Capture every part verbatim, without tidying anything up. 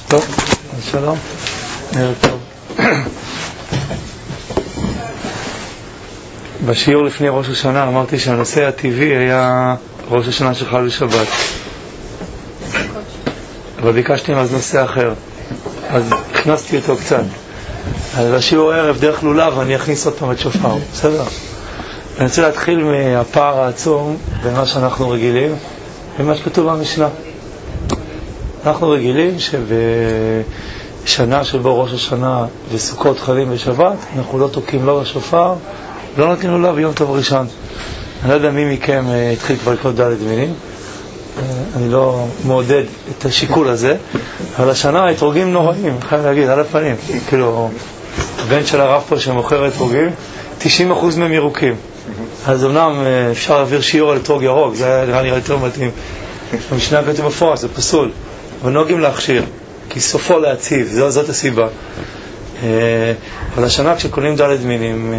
טוב, אז שלום, ערב טוב. בשיעור לפני ראש השנה אמרתי שהנושא הטבעי היה ראש השנה שחל בשבת, אבל ביקשתי אז נושא אחר, אז הכנסתי אותו קצת. אז בשיעור הערב דרך לולב אני אכניס עוד פעם את שופר, בסדר? אני רוצה להתחיל מהפער העצום בין מה שאנחנו רגילים ומה שכתוב במשנה. אנחנו רגילים שבשנה שבו ראש השנה וסוכות חלים בשבת אנחנו לא תוקים לא בשופר, לא נותנים לולב ביום טוב ראשון. אני לא יודע מי מכם התחיל כבר לקנות דלת מינים, אני לא מעודד את השיקול הזה, אבל השנה אתרוגים נוראים, חייב להגיד, על הפנים. כאילו, הבן של הרב פה שמוכר אתרוגים, תשעים אחוז מהם ירוקים. אז אמנם אפשר להעביר שיעור על אתרוג ירוק, זה נראה לי יותר מתאים. המשנה כתוב בפורש, זה פסול. אבל נוהגים להכשיר, כי סופו להציב, זו, זאת הסיבה. אבל השנה כשקונים דלת מינים,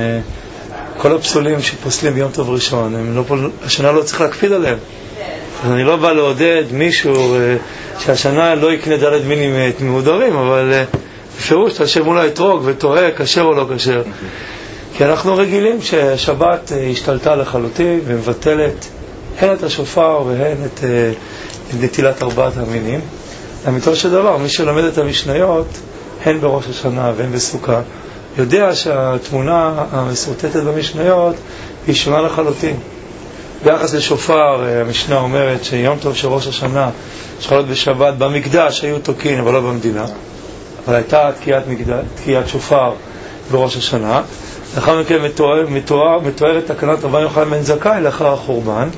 כל הפסולים שפוסלים ביום טוב ראשון, הם לא, השנה לא צריך להקפיד עליהם. אז אני לא בא לעודד מישהו שהשנה לא יקנה דלת מינים ממודרים, אבל בפירוש תשב מולה אתרוג ותוהה כשר או לא כשר. כי אנחנו רגילים ששבת השתלטה לחלוטין ומבטלת הן את השופר והן את נטילת ארבעת המינים. אמיתו של דבר, מי שלומד את המשניות, הן בראש השנה והן בסוכה, יודע שהתמונה המסורטטת במשניות היא שונה לחלוטין. ביחס לשופר, המשנה אומרת שיום טוב של ראש השנה שחלות בשבת במקדש היו תוקין אבל לא במדינה, אבל הייתה תקיעת, מקדש, תקיעת שופר בראש השנה. לאחר מכן מתואר, מתואר, מתוארת תקנת רבן יוחנן בן זכאי לאחר החורבן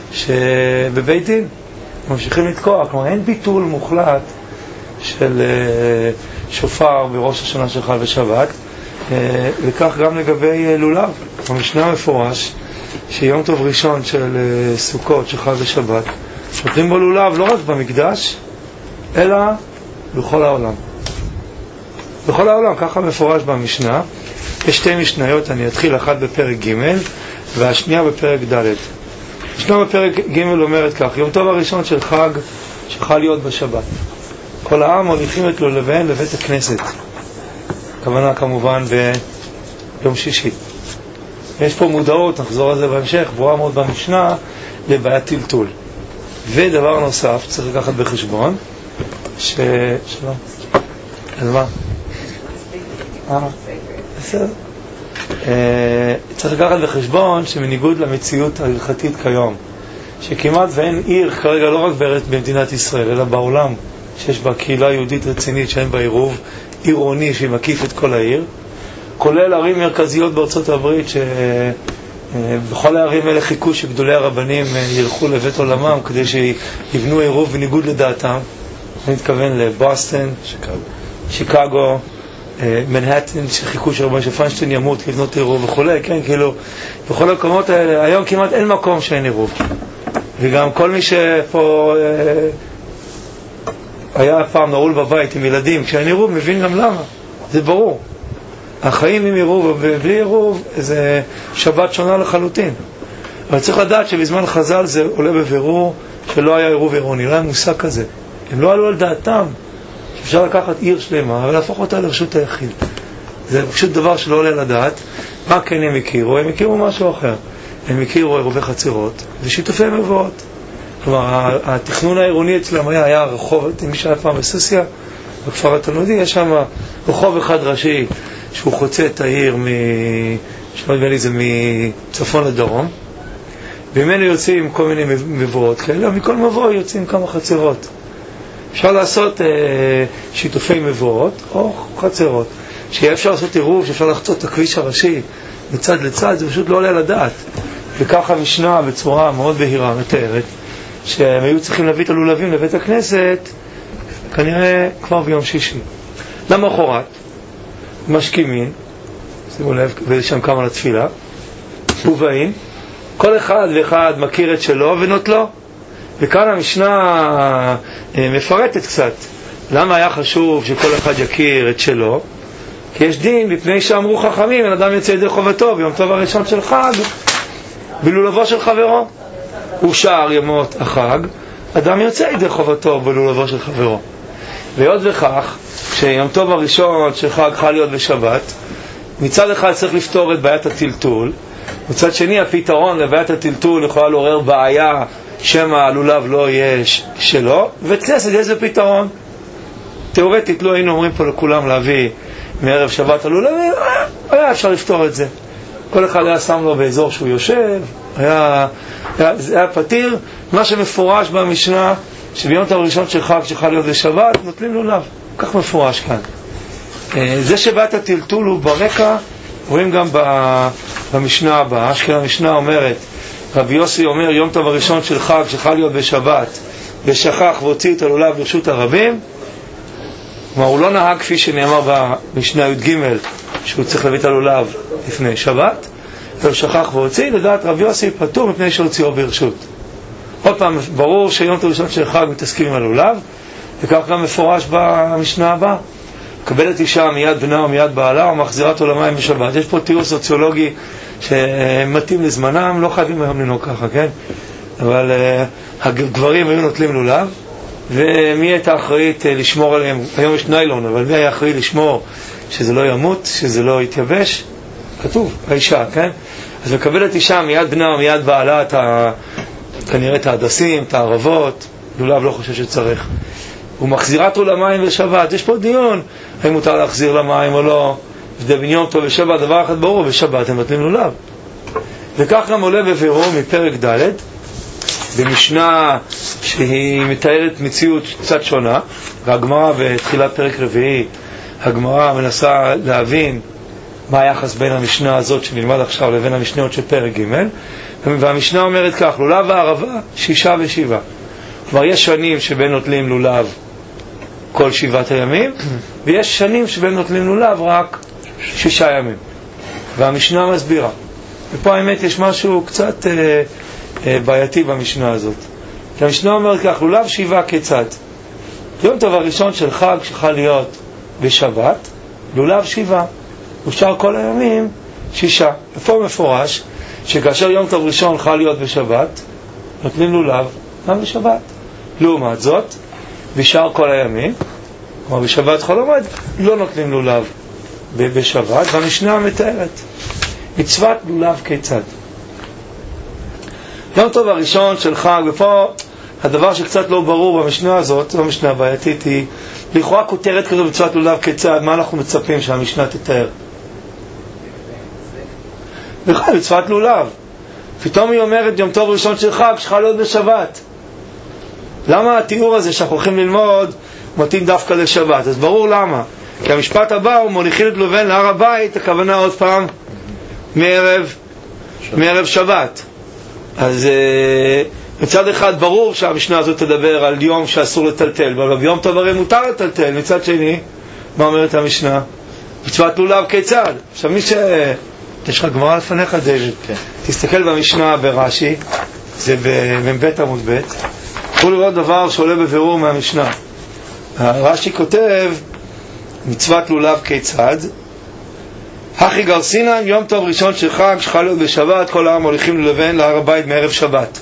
שבבית דין ממשיכים לתקוע, כלומר אין ביטול מוחלט של שופר בראש השנה שחל בשבת, וכך גם לגבי לולב. במשנה מפורש שיום טוב ראשון של סוכות שחל בשבת שותים בו לולב לא רק במקדש אלא בכל העולם, בכל העולם, ככה מפורש במשנה. יש שתי משניות, אני אתחיל אחת בפרק ג' והשנייה בפרק ד'. משנה בפרק ג' אומרת כך: יום טוב הראשון של חג שחל להיות בשבת, כל העם הוליכים את לולביהם לבית הכנסת, הכוונה כמובן ביום שישי. יש פה מודעות, נחזור על זה בהמשך, ברורה מאוד במשנה, לבעיית טלטול. ודבר נוסף צריך לקחת בחשבון ש... שלום אז מה? אה, בסדר. צריך לקחת בחשבון שמניגוד למציאות ההלכתית כיום, שכמעט ואין עיר כרגע לא רק במדינת ישראל אלא בעולם שיש בה קהילה יהודית רצינית שאין בה עירוב עירוני שמקיף את כל העיר, כולל ערים מרכזיות בארצות הברית שבכל הערים האלה חיכו שגדולי הרבנים ילכו לבית עולמם כדי שיבנו עירוב בניגוד לדעתם. אני מתכוון לבוסטון, שיקגו, שיקגו מנהטן, שחיכו שרבן שפיינשטיין ימות לבנות עירוב וכולי, כן, כאילו בכל המקומות האלה היום כמעט אין מקום שאין עירוב. וגם כל מי שפה היה פעם נעול בבית עם ילדים כשאין עירוב מבין גם למה, זה ברור. החיים עם עירוב ובלי עירוב זה שבת שונה לחלוטין. אבל צריך לדעת שבזמן חז"ל זה עולה בבירור שלא היה עירוב עירוני, לא היה מושג כזה. הם לא עלו על דעתם שאפשר לקחת עיר שלמה ולהפוך אותה לרשות היחיד. זה פשוט דבר שלא עולה לדעת. מה כן הם הכירו? הם הכירו משהו אחר. הם הכירו עירובי חצירות ושיתופי מבואות. כלומר, התכנון העירוני אצלם היה, היה רחוב, מי שהיה פעם בסוסיה, בכפר התלמודי, יש שם רחוב אחד ראשי שהוא חוצה את העיר מ... שלא נדמה לי זה מצפון לדרום, וממנו יוצאים כל מיני מבואות כאלה, מכל מבוא יוצאים כמה חצרות. אפשר לעשות אה, שיתופי מבואות או חצרות, שיהיה אפשר לעשות עירוב, שאפשר לחצות את הכביש הראשי מצד לצד, זה פשוט לא עולה לדעת. וככה המשנה בצורה מאוד בהירה מתארת שהם היו צריכים להביא את הלולבים לבית הכנסת כנראה כבר ביום שישי. למחרת משכימים, שימו לב, ושם קמה לתפילה, ובאים, כל אחד ואחד מכיר את שלו ונוטלו. וכאן המשנה מפרטת קצת למה היה חשוב שכל אחד יכיר את שלו, כי יש דין מפני שאמרו חכמים אין אדם יצא ידי חובתו ביום טוב הראשון של חג בלולבו של חברו. ושאר ימות החג אדם יוצא ידי חובתו בלולבו של חברו. ועוד וכך, שיום טוב הראשון של חג חל להיות בשבת, מצד אחד צריך לפתור את בעיית הטלטול, מצד שני הפתרון לבעיית הטלטול יכולה לעורר בעיה שמא הלולב לא יהיה שלו, וכנסת יש זה פתרון. תיאורטית לא היינו אומרים פה לכולם להביא מערב שבת הלולב, היה אפשר לפתור את זה. כל אחד היה שם לו באזור שהוא יושב, היה, היה, היה פתיר. מה שמפורש במשנה, שביום טוב הראשון של חג שחל להיות בשבת, נוטלים לולב. כך מפורש כאן. זה שבעת הטלטול הוא ברקע, רואים גם במשנה הבאה, שכן המשנה אומרת, רבי יוסי אומר, יום טוב הראשון של חג שחל להיות בשבת, ושכח והוציא את הלולב ברשות הרבים. כלומר, הוא לא נהג כפי שנאמר במשנה י"ג, שהוא צריך להביא את הלולב לפני שבת, והוא שכח והוציא, לדעת רבי יוסי פטור מפני שהוציאו ברשות. עוד פעם, ברור שיום טוב הראשון של חג מתעסקים עם הלולב, וכך גם מפורש במשנה הבאה. מקבלת אישה מיד בנה ומיד בעלה ומחזירת עולמיים בשבת. יש פה תיאור סוציולוגי שמתאים לזמנם, לא חייבים היום לנהוג ככה, כן? אבל uh, הגברים היו נוטלים לולב, ומי הייתה אחראית uh, לשמור עליהם? היום יש ניילון, אבל מי היה אחראי לשמור שזה לא ימות, שזה לא יתייבש? כתוב, האישה, כן? אז מקבלת אישה מיד בנה ומיד בעלה את ה... כנראה את ההדסים, את הערבות, לולב לא חושב שצריך. ומחזירת עולמיים בשבת. יש פה דיון, האם מותר להחזיר למים או לא. בניום טוב בשבת, דבר אחד ברור, בשבת הם נותנים לולב. וכך גם עולה בבירור מפרק ד' במשנה שהיא מתארת מציאות קצת שונה, והגמרא בתחילת פרק רביעי, הגמרא מנסה להבין מה היחס בין המשנה הזאת שנלמד עכשיו לבין המשניות של פרק ג', והמשנה אומרת כך, לולב והערבה שישה ושבעה. כלומר, יש שנים שבין נוטלים לולב כל שבעת הימים, ויש שנים שבין נוטלים לולב רק שישה ימים. והמשנה מסבירה. ופה האמת יש משהו קצת אה, אה, בעייתי במשנה הזאת. כי המשנה אומרת כך, לולב שבעה כיצד? יום טוב הראשון של חג שחל להיות בשבת, לולב שבעה. ושאר כל הימים שישה. ופה מפורש שכאשר יום טוב ראשון חל להיות בשבת, נוטלים לולב גם בשבת. לעומת זאת, בשאר כל הימים, כלומר בשבת חול המועד, לא נוטלים לולב בשבת, והמשנה מתארת מצוות לולב כיצד. יום טוב הראשון של חג, ופה הדבר שקצת לא ברור במשנה הזאת, במשנה הבעייתית, היא לכאורה כותרת כזו מצוות לולב כיצד, מה אנחנו מצפים שהמשנה תתאר? בכלל, מצוות לולב. פתאום היא אומרת יום טוב ראשון של חג שחל להיות בשבת. למה התיאור הזה שאנחנו הולכים ללמוד מתאים דווקא לשבת? אז ברור למה. כי המשפט הבא הוא מוליכים את לובן להר הבית, הכוונה עוד פעם מערב, מערב שבת. אז מצד אחד ברור שהמשנה הזאת תדבר על יום שאסור לטלטל, אבל ביום טוב הרי מותר לטלטל. מצד שני, מה אומרת המשנה? מצוות לולב כיצד? עכשיו מי ש... יש לך גמרא לפניך, דיוויד. כן. תסתכל במשנה ברש"י, זה במ"ב עמוד ב', תוכלו לראות דבר שעולה בבירור מהמשנה. רש"י כותב, מצוות לולב כיצד? הכי גרסינן, יום טוב ראשון של חג שחל להיות בשבת, כל העם הולכים ללבן להר הבית מערב שבת.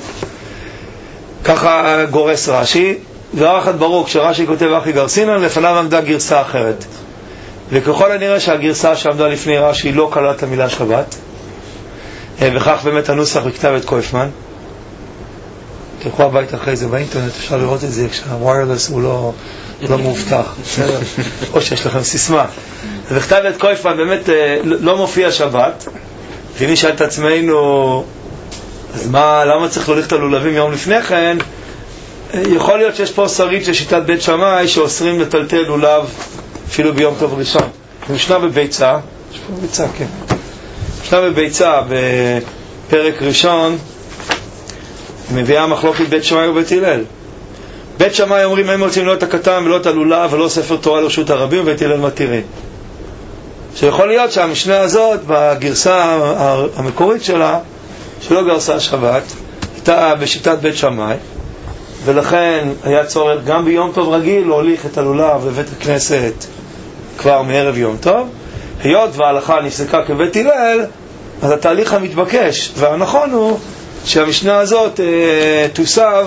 ככה גורס רש"י. דבר אחד ברור, כשרש"י כותב הכי גרסינן, לפניו עמדה גרסה אחרת. וככל הנראה שהגרסה שעמדה לפני רש"י לא כללה את המילה שבת, וכך באמת הנוסח בכתב את קויפמן. תלכו הבית אחרי זה באינטרנט, אפשר לראות את זה כשהוויירלס הוא לא, לא מאובטח. או שיש לכם סיסמה. וכתב את קויפמן באמת לא מופיע שבת, ואם נשאל את עצמנו, אז מה, למה צריך להוליך את הלולבים יום לפני כן? יכול להיות שיש פה שרית של שיטת בית שמאי שאוסרים לטלטל לולב אפילו ביום טוב ראשון. משנה בביצה, יש פה ביצה, כן. משנה בביצה, בפרק ראשון, מביאה מחלוקת בית שמאי ובית הלל. בית שמאי אומרים, הם רוצים לא את הקטן ולא את הלולב ולא ספר תורה לרשות הרבים, ובית הלל מתירים. שיכול להיות שהמשנה הזאת, בגרסה המקורית שלה, שלא גרסה שבת, הייתה בשיטת בית שמאי, ולכן היה צורך גם ביום טוב רגיל להוליך את הלולב לבית הכנסת כבר מערב יום טוב. היות וההלכה נפסקה כבית הלל, אז התהליך המתבקש והנכון הוא שהמשנה הזאת אה, תוסב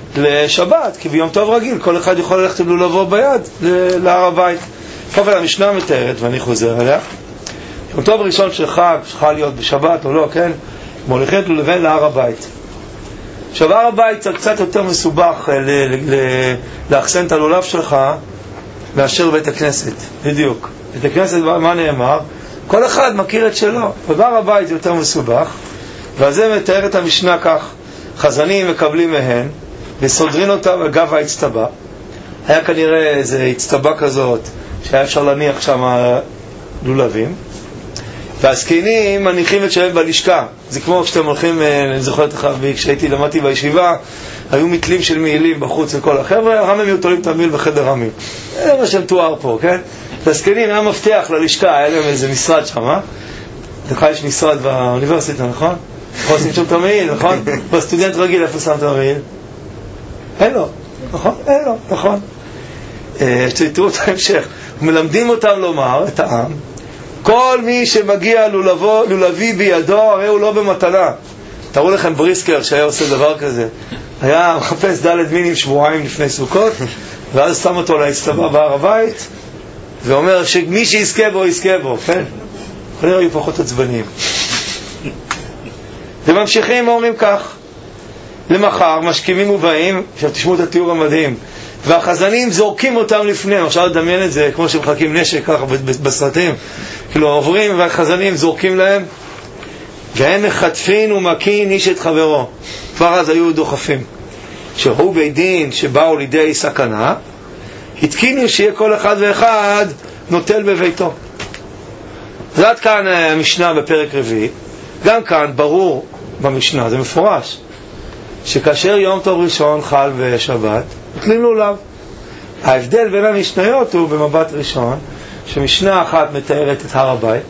לשבת, כי ביום טוב רגיל כל אחד יכול ללכת לולבו ביד להר הבית. אבל המשנה מתארת, ואני חוזר עליה, יום טוב ראשון של חג, שצריכה להיות בשבת או לא, כן? מוליכים את לולבן להר הבית. עכשיו, הר הבית זה קצת יותר מסובך לאחסן את הלולב שלך מאשר בית הכנסת, בדיוק. בית הכנסת, מה נאמר? כל אחד מכיר את שלו, ובהר הבית זה יותר מסובך, ועל זה מתאר את המשנה כך, חזנים מקבלים מהן, וסודרים אותה בגב ההצטבה. היה כנראה איזו הצטבה כזאת, שהיה אפשר להניח שם לולבים, והזקנים מניחים את שלהם בלשכה. זה כמו כשאתם הולכים, אני זוכר את אחד, כשהייתי למדתי בישיבה, היו מתלים של מעילים בחוץ לכל החבר'ה, הרמם היו תולים את המיל בחדר רמים. זה מה שמתואר פה, כן? והזקנים היה מפתח ללשכה, היה להם איזה משרד שם, אה? לך יש משרד באוניברסיטה, נכון? יכול לשים שם את המעיל, נכון? בסטודנט רגיל, איפה שם את המעיל? אין לו, נכון? אין לו, נכון. שתראו את ההמשך. מלמדים אותם לומר, את העם, כל מי שמגיע לולבו, לולבי בידו, הרי הוא לא במתנה. תראו לכם בריסקר שהיה עושה דבר כזה. היה מחפש דלת מינים שבועיים לפני סוכות, ואז שם אותו להצטבה בהר הבית, ואומר שמי שיזכה בו, יזכה בו, כן? כנראה היו פחות עצבניים. וממשיכים ואומרים כך, למחר משכימים ובאים, עכשיו תשמעו את התיאור המדהים, והחזנים זורקים אותם לפניהם. עכשיו לדמיין את זה כמו שמחכים נשק ככה בסרטים, כאילו עוברים והחזנים זורקים להם, והם מחטפין ומקין איש את חברו. כבר אז היו דוחפים, שהוא בית דין שבאו לידי סכנה, התקינו שיהיה כל אחד ואחד נוטל בביתו. אז עד כאן המשנה בפרק רביעי. גם כאן ברור במשנה, זה מפורש, שכאשר יום טוב ראשון חל בשבת, נוטלים לולב. ההבדל בין המשניות הוא במבט ראשון, שמשנה אחת מתארת את הר הבית,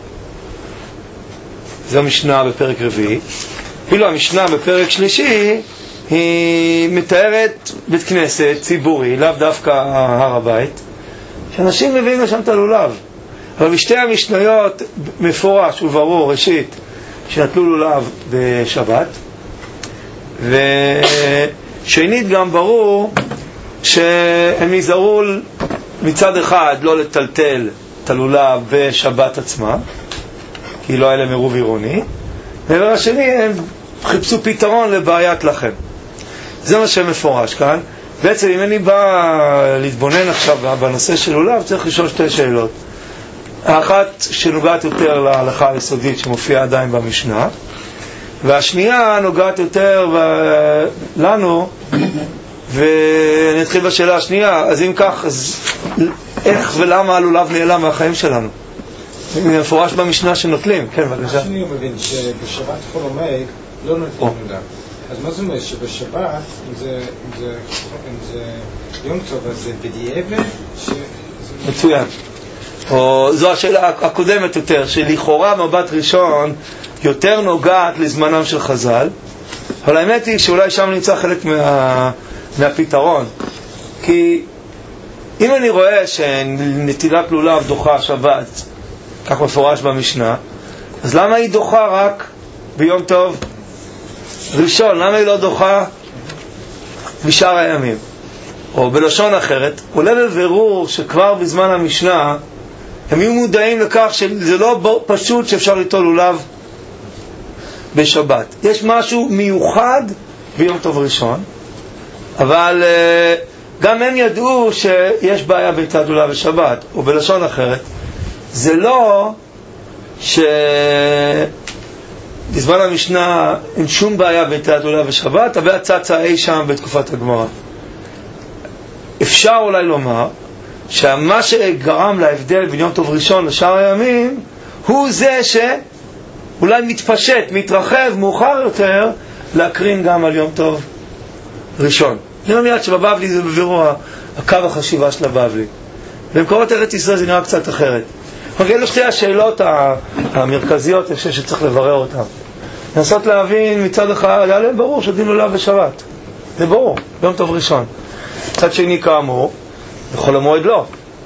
זו משנה בפרק רביעי, ואילו המשנה בפרק שלישי היא מתארת בית כנסת ציבורי, לאו דווקא הר הבית, שאנשים מביאים לשם את הלולב. אבל בשתי המשניות מפורש וברור, ראשית, שנטלו לולב בשבת, ושנית גם ברור שהם נזהרו מצד אחד לא לטלטל את הלולב בשבת עצמה, כי לא היה להם עירוב עירוני, ובשני השני הם חיפשו פתרון לבעיית לכם. זה מה שמפורש כאן. בעצם אם אני בא להתבונן עכשיו בנושא של לולב, צריך לשאול שתי שאלות. האחת שנוגעת יותר להלכה היסודית שמופיעה עדיין במשנה, והשנייה נוגעת יותר לנו, ואני אתחיל בשאלה השנייה. אז אם כך, אז איך ולמה הלולב נעלם מהחיים שלנו? זה מפורש במשנה שנוטלים. כן, בבקשה. השני הוא מבין שבשבת חול המועד לא נוטלים לולב. אז מה זה אומר? שבשבת, אם זה, אם זה, אם זה יום טוב, אז זה בדיעבד? מצוין. או, זו השאלה הקודמת יותר, שלכאורה מבט ראשון יותר נוגעת לזמנם של חז"ל, אבל האמת היא שאולי שם נמצא חלק מה, מהפתרון. כי אם אני רואה שנטילת לולב דוחה שבת, כך מפורש במשנה, אז למה היא דוחה רק ביום טוב ראשון? למה היא לא דוחה בשאר הימים? או בלשון אחרת, עולה בבירור שכבר בזמן המשנה הם יהיו מודעים לכך שזה לא פשוט שאפשר ליטול לולב בשבת. יש משהו מיוחד ביום טוב ראשון, אבל uh, גם הם ידעו שיש בעיה בנטילת לולב בשבת, או בלשון אחרת, זה לא שבזמן המשנה אין שום בעיה בנטילת לולב בשבת, אבל צצה אי שם בתקופת הגמרא. אפשר אולי לומר שמה שגרם להבדל בין יום טוב ראשון לשאר הימים הוא זה שאולי מתפשט, מתרחב מאוחר יותר להקרין גם על יום טוב ראשון. נראה מיד שבבבלי זה בבירור הקו החשיבה של הבבלי. במקורות ארץ ישראל זה נראה קצת אחרת. אבל אלו שתי השאלות המרכזיות אני חושב שצריך לברר אותן. לנסות להבין מצד אחד, היה להם ברור שדין לולב בשבת. זה ברור, ביום טוב ראשון. מצד שני כאמור, בחול המועד לא.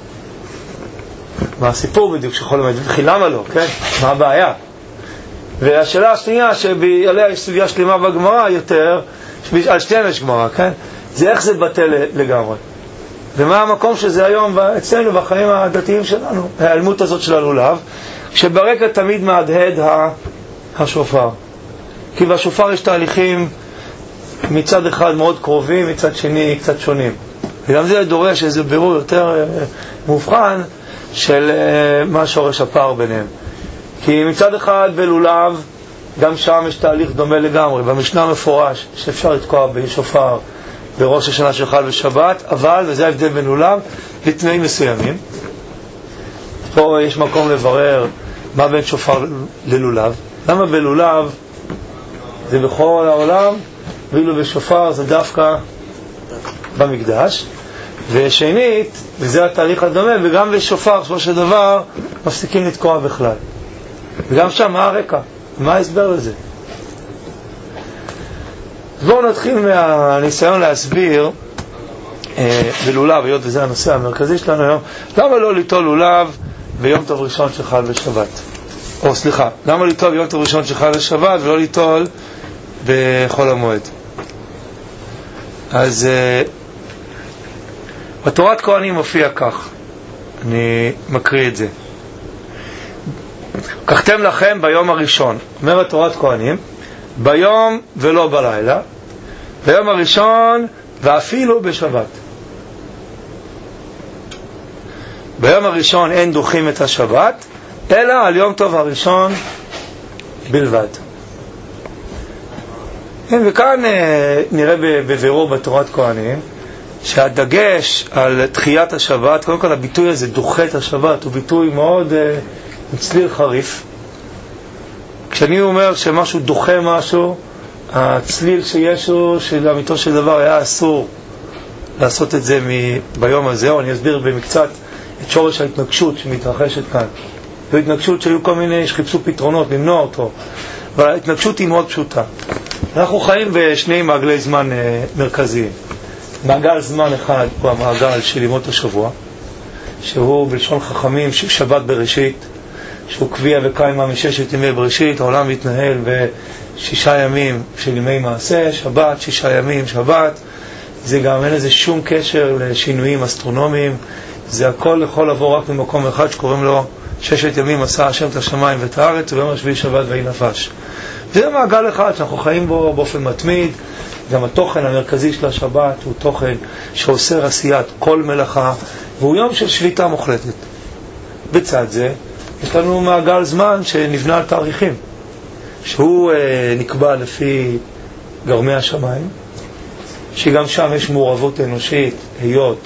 מה הסיפור בדיוק שחול המועד? וכי למה לא, כן? מה הבעיה? והשאלה השנייה שעליה יש סוגיה שלמה בגמרא יותר, על שתיהם יש גמרא, כן? זה איך זה בטל לגמרי. ומה המקום שזה היום אצלנו בחיים הדתיים שלנו, ההיעלמות הזאת של הלולב, שברקע תמיד מהדהד השופר. כי בשופר יש תהליכים מצד אחד מאוד קרובים, מצד שני קצת שונים. וגם זה דורש איזה בירור יותר מובחן של מה שורש הפער ביניהם. כי מצד אחד בלולב, גם שם יש תהליך דומה לגמרי. במשנה מפורש שאפשר לתקוע בשופר בראש השנה של חל ושבת, אבל, וזה ההבדל בין לולב, לתנאים מסוימים. פה יש מקום לברר מה בין שופר ללולב. למה בלולב זה בכל העולם, ואילו בשופר זה דווקא במקדש. ושנית, וזה התהליך הדומה, וגם בשופר, שבו של דבר, מפסיקים לתקוע בכלל. וגם שם, מה הרקע? מה ההסבר לזה? בואו נתחיל מהניסיון להסביר אה, בלולב, היות וזה הנושא המרכזי שלנו היום, למה לא ליטול לולב ביום טוב ראשון של חל ושבת? או סליחה, למה ליטול ביום טוב ראשון של חל ושבת ולא ליטול בחול המועד? אז אה, בתורת כהנים מופיע כך, אני מקריא את זה. קחתם לכם ביום הראשון, אומרת תורת כהנים, ביום ולא בלילה, ביום הראשון ואפילו בשבת. ביום הראשון אין דוחים את השבת, אלא על יום טוב הראשון בלבד. וכאן נראה בבירור בתורת כהנים, שהדגש על תחיית השבת, קודם כל הביטוי הזה, דוחה את השבת, הוא ביטוי מאוד מצליל חריף. כשאני אומר שמשהו דוחה משהו, הצליל שיש הוא שלאמיתו של דבר היה אסור לעשות את זה ביום הזה, או אני אסביר במקצת את שורש ההתנגשות שמתרחשת כאן. זו התנגשות שהיו כל מיני שחיפשו פתרונות למנוע אותו, אבל ההתנגשות היא מאוד פשוטה. אנחנו חיים בשני מעגלי זמן מרכזיים. מעגל זמן אחד הוא המעגל של ימות השבוע, שהוא בלשון חכמים שבת בראשית, שהוא קביע וקיימה מששת ימי בראשית. העולם מתנהל בשישה ימים של ימי מעשה, שבת, שישה ימים, שבת. זה גם אין לזה שום קשר לשינויים אסטרונומיים, זה הכל יכול לבוא רק במקום אחד שקוראים לו ששת ימים עשה השם את השמיים ואת הארץ, וביום השביעי שבת ויהי נפש. זה מעגל אחד שאנחנו חיים בו באופן מתמיד. גם התוכן המרכזי של השבת הוא תוכן שעושה עשיית כל מלאכה, והוא יום של שביתה מוחלטת. בצד זה יש לנו מעגל זמן שנבנה על תאריכים, שהוא אה, נקבע לפי גרמי השמיים, שגם שם יש מעורבות אנושית, היות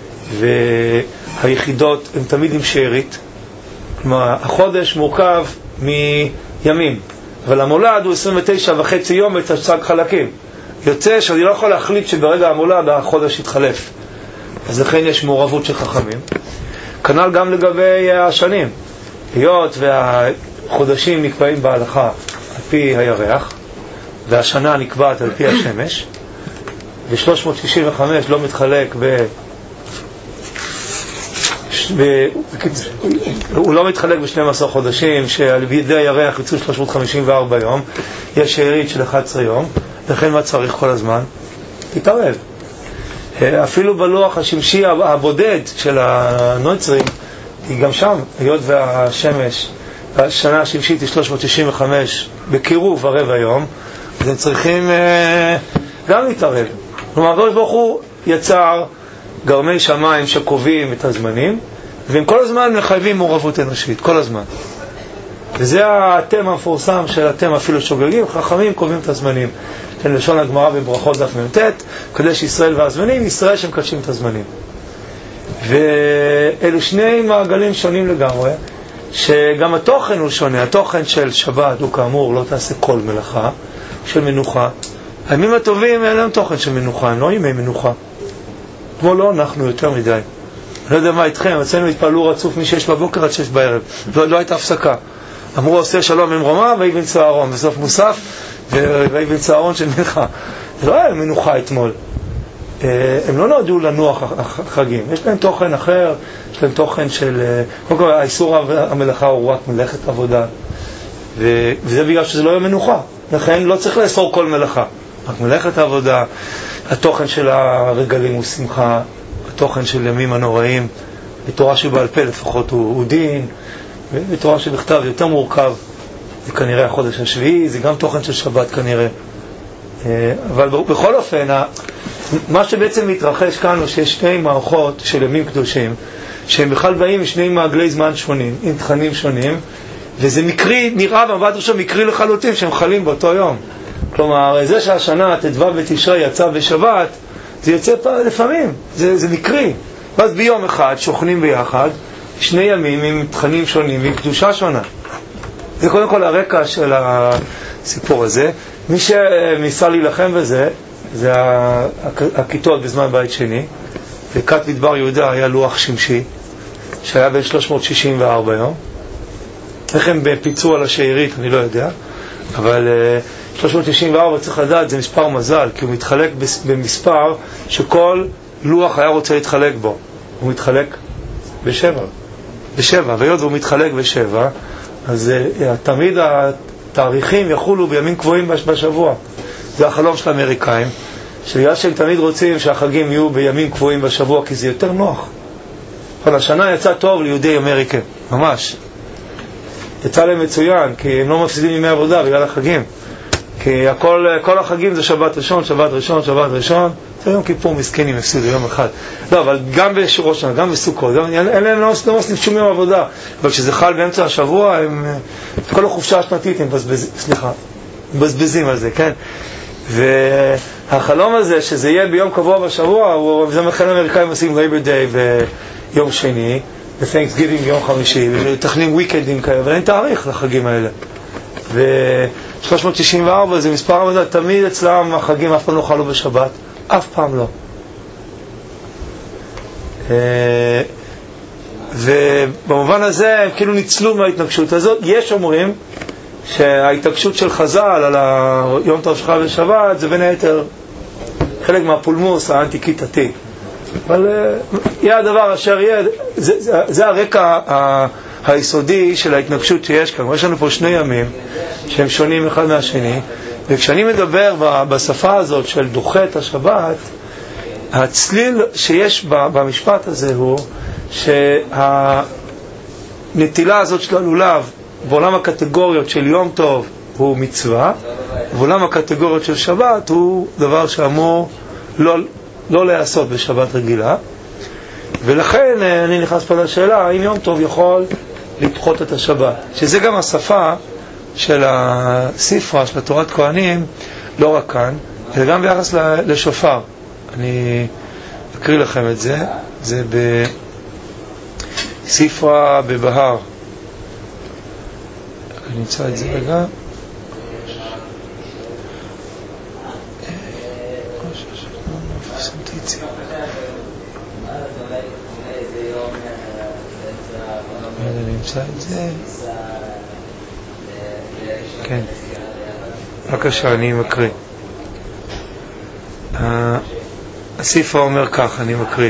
והיחידות הן תמיד עם שארית. כלומר, החודש מורכב מימים, אבל המולד הוא עשרים ותשע וחצי יום בתצג חלקים. יוצא שאני לא יכול להחליט שברגע המולד החודש יתחלף. אז לכן יש מעורבות של חכמים. כנ"ל גם לגבי השנים. היות והחודשים נקבעים בהלכה על פי הירח, והשנה נקבעת על פי השמש, ו-שלוש מאות שישים וחמש לא מתחלק ב... ב... הוא לא מתחלק ב-שנים עשר חודשים, שעל ידי הירח יצאו שלוש מאות חמישים וארבע יום, יש שארית של אחד עשר יום, לכן מה צריך כל הזמן? תתערב. אפילו בלוח השמשי הבודד של הנוצרים, גם שם, היות והשמש, השנה השמשית היא שלוש מאות שישים וחמש בקירוב הרבע יום, אז הם צריכים גם להתערב. כלומר, הקדוש ברוך הוא יצר גרמי שמיים שקובעים את הזמנים, והם כל הזמן מחייבים מעורבות אנושית, כל הזמן. וזה התמה המפורסם של התמה אפילו שוגגים, חכמים קובעים את הזמנים. כן, לשון הגמרא בברכות דף מ"ט, קדש ישראל והזמנים, ישראל שמקדשים את הזמנים. ואלו שני מעגלים שונים לגמרי, שגם התוכן הוא שונה. התוכן של שבת הוא כאמור לא תעשה כל מלאכה, של מנוחה. הימים הטובים אין להם תוכן של מנוחה, הם לא ימי מנוחה. כמו לא אנחנו יותר מדי. אני לא יודע מה איתכם, אצלנו התפעלו רצוף מ-שש בבוקר עד שש בערב. לא, לא הייתה הפסקה. אמרו עושה שלום עם רומא ויבן צהרון, בסוף מוסף ויבן צהרון של מלכה. זה לא היה מנוחה אתמול. הם לא נועדו לנוח החגים, יש להם תוכן אחר, יש להם תוכן של... קודם כל, האיסור המלאכה הוא רק מלאכת עבודה, וזה בגלל שזה לא יהיה מנוחה, לכן לא צריך לאסור כל מלאכה. רק מלאכת העבודה. התוכן של הרגלים הוא שמחה, התוכן של ימים הנוראים, בתורה שבעל פה לפחות הוא, הוא דין, ובתורה שבכתב יותר מורכב, זה כנראה החודש השביעי, זה גם תוכן של שבת כנראה. אבל בכל אופן, מה שבעצם מתרחש כאן הוא שיש שני מערכות של ימים קדושים, שהם בכלל באים משני מעגלי זמן שונים, עם תכנים שונים, וזה מקרי, נראה במבט ראשון מקרי לחלוטין שהם חלים באותו יום. כלומר, זה שהשנה תדבב בתשרי יצא בשבת, זה יוצא לפעמים, זה, זה מקרי. ואז ביום אחד שוכנים ביחד, שני ימים עם תכנים שונים ועם קדושה שונה. זה קודם כל הרקע של הסיפור הזה. מי שניסה להילחם בזה, זה הכיתות בזמן בית שני. בכת מדבר יהודה היה לוח שמשי, שהיה בין שלוש מאות שישים וארבע יום. איך הם פיצו על השארית, אני לא יודע. אבל שלוש מאות שישים וארבע צריך לדעת, זה מספר מזל, כי הוא מתחלק במספר שכל לוח היה רוצה להתחלק בו. הוא מתחלק בשבע. בשבע, והיות והוא מתחלק בשבע, אז uh, תמיד התאריכים יחולו בימים קבועים בשבוע. זה החלום של האמריקאים, שבגלל שהם תמיד רוצים שהחגים יהיו בימים קבועים בשבוע, כי זה יותר נוח. אבל השנה יצא טוב ליהודי אמריקה, ממש. יצא להם מצוין, כי הם לא מפסידים ימי עבודה בגלל החגים. כי הכל, כל החגים זה שבת ראשון, שבת ראשון, שבת ראשון. זה יום כיפור מסכנים, הפסידו יום אחד. לא, אבל גם בראש שנה, גם בסוכות, גם, אין להם לא עושים שום יום עבודה. אבל כשזה חל באמצע השבוע, הם, כל החופשה השנתית הם בזבז, סליחה, מבזבזים על זה, כן? והחלום הזה, שזה יהיה ביום קבוע בשבוע, הוא, זה מכן האמריקאים עושים Labor Day ביום שני, ו-Thanksgiving ביום חמישי, ותכנים weekendים כאלה, אבל אין תאריך לחגים האלה. ו-שלוש מאות שישים וארבע זה מספר עבודה, תמיד אצלם החגים אף פעם לא חלו בשבת, אף פעם לא. ובמובן הזה הם כאילו ניצלו מההתנגשות הזאת. יש אומרים שההתעקשות של חז"ל על היום טוב שלך בשבת זה בין היתר חלק מהפולמוס האנטי-כיתתי, אבל יהיה הדבר אשר יהיה. זה, זה, זה הרקע היסודי של ההתנגשות שיש כאן. יש לנו פה שני ימים שהם שונים אחד מהשני, וכשאני מדבר בשפה הזאת של דוחה את השבת, הצליל שיש במשפט הזה הוא שהנטילה הזאת של הלולב בעולם הקטגוריות של יום טוב הוא מצווה, בעולם הקטגוריות של שבת הוא דבר שאמור לא, לא לעשות בשבת רגילה. ולכן אני נכנס פה לשאלה האם יום טוב יכול לדחות את השבת, שזה גם השפה של הספרה של תורת כהנים, לא רק כאן, אלא גם ביחס לשופר. אני אקריא לכם את זה, זה בספרה בבהר. אני נמצא את זה רגע. אני נמצא את זה. כן. בבקשה, אני מקריא. הספר אומר כך, אני מקריא.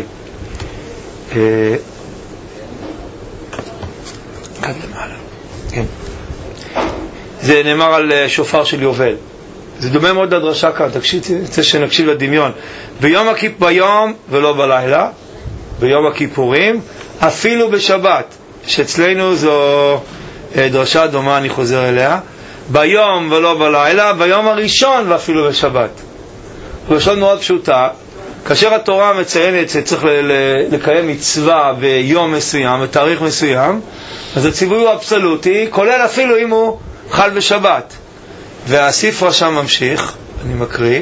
כאן למעלה. כן. זה נאמר על שופר של יובל. זה דומה מאוד לדרשה כאן, תקשיב, שנקשיב לדמיון. ביום הכיפ... ביום ולא בלילה, ביום הכיפורים, אפילו בשבת, שאצלנו זו דרשה דומה, אני חוזר אליה, ביום ולא בלילה, ביום הראשון ואפילו בשבת. ראשון מאוד פשוטה, כאשר התורה מציינת שצריך לקיים מצווה ביום מסוים, בתאריך מסוים, אז הציווי הוא אבסולוטי, כולל אפילו אם הוא חל בשבת. והספרה שם ממשיך, אני מקריא,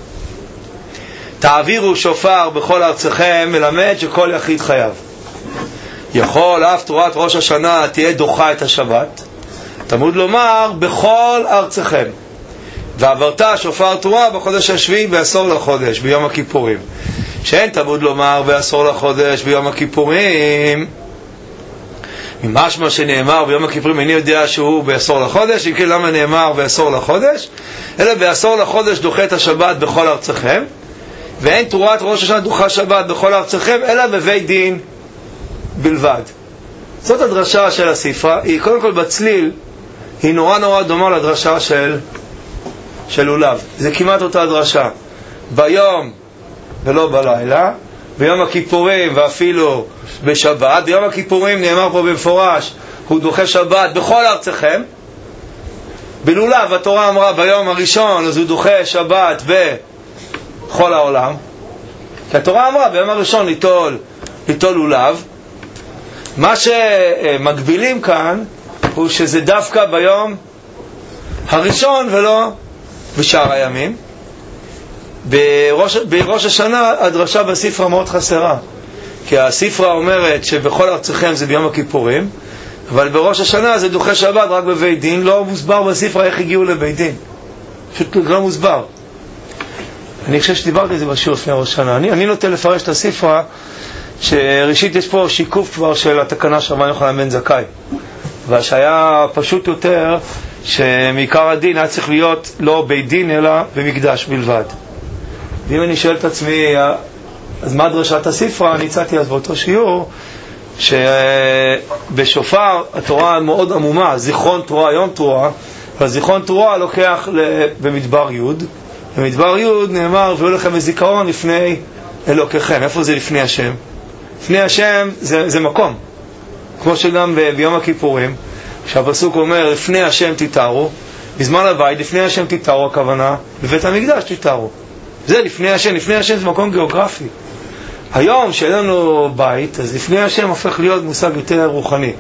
תעבירו שופר בכל ארצכם, מלמד שכל יחיד חייב. יכול אף תורת ראש השנה תהיה דוחה את השבת, תמוד לומר בכל ארצכם. ועברת שופר תרועה בחודש השביעי בעשור לחודש, ביום הכיפורים. שאין תמוד לומר בעשור לחודש ביום הכיפורים, ממשמע שנאמר ביום הכיפורים איני יודע שהוא בעשור לחודש, אם כן למה נאמר בעשור לחודש? אלא בעשור לחודש דוחה את השבת בכל ארצכם, ואין תרועת ראש השנה דוחה שבת בכל ארצכם, אלא בבית דין בלבד. זאת הדרשה של הספרה, היא קודם כל בצליל, היא נורא נורא דומה לדרשה של של לולב. זה כמעט אותה דרשה. ביום ולא בלילה, ביום הכיפורים ואפילו בשבת. ביום הכיפורים נאמר פה במפורש, הוא דוחה שבת בכל ארצכם. בלולב התורה אמרה ביום הראשון, אז הוא דוחה שבת בכל העולם. כי התורה אמרה ביום הראשון ליטול, ליטול לולב. מה שמגבילים כאן הוא שזה דווקא ביום הראשון ולא בשאר הימים. בראש, בראש השנה הדרשה בספרה מאוד חסרה, כי הספרה אומרת שבכל ארצכם זה ביום הכיפורים, אבל בראש השנה זה דוחה שבת רק בבית דין. לא מוסבר בספרה איך הגיעו לבית דין, פשוט לא מוסבר. אני חושב שדיברתי את זה בשיעור לפני ראש השנה. אני, אני נוטה לפרש את הספרה שראשית יש פה שיקוף כבר של התקנה של רבן יוחנן בן זכאי, והשהיה פשוט יותר שמעיקר הדין היה צריך להיות לא בית דין אלא במקדש בלבד. ואם אני שואל את עצמי אז מה דרשת הספרה, אני הצעתי אז באותו שיעור שבשופר התורה מאוד עמומה, זיכרון תרועה, יום תרועה, והזיכרון תרועה לוקח במדבר י', במדבר י' נאמר והיו לכם בזיכרון לפני אלוקיכם. איפה זה לפני השם? לפני השם זה, זה מקום, כמו שגם ב- ביום הכיפורים שהפסוק אומר לפני השם תתארו, בזמן הבית לפני השם תתארו, הכוונה בבית המקדש תתארו. זה לפני השם. לפני השם זה מקום גיאוגרפי. היום שאין לנו בית, אז לפני השם הופך להיות מושג יותר רוחני,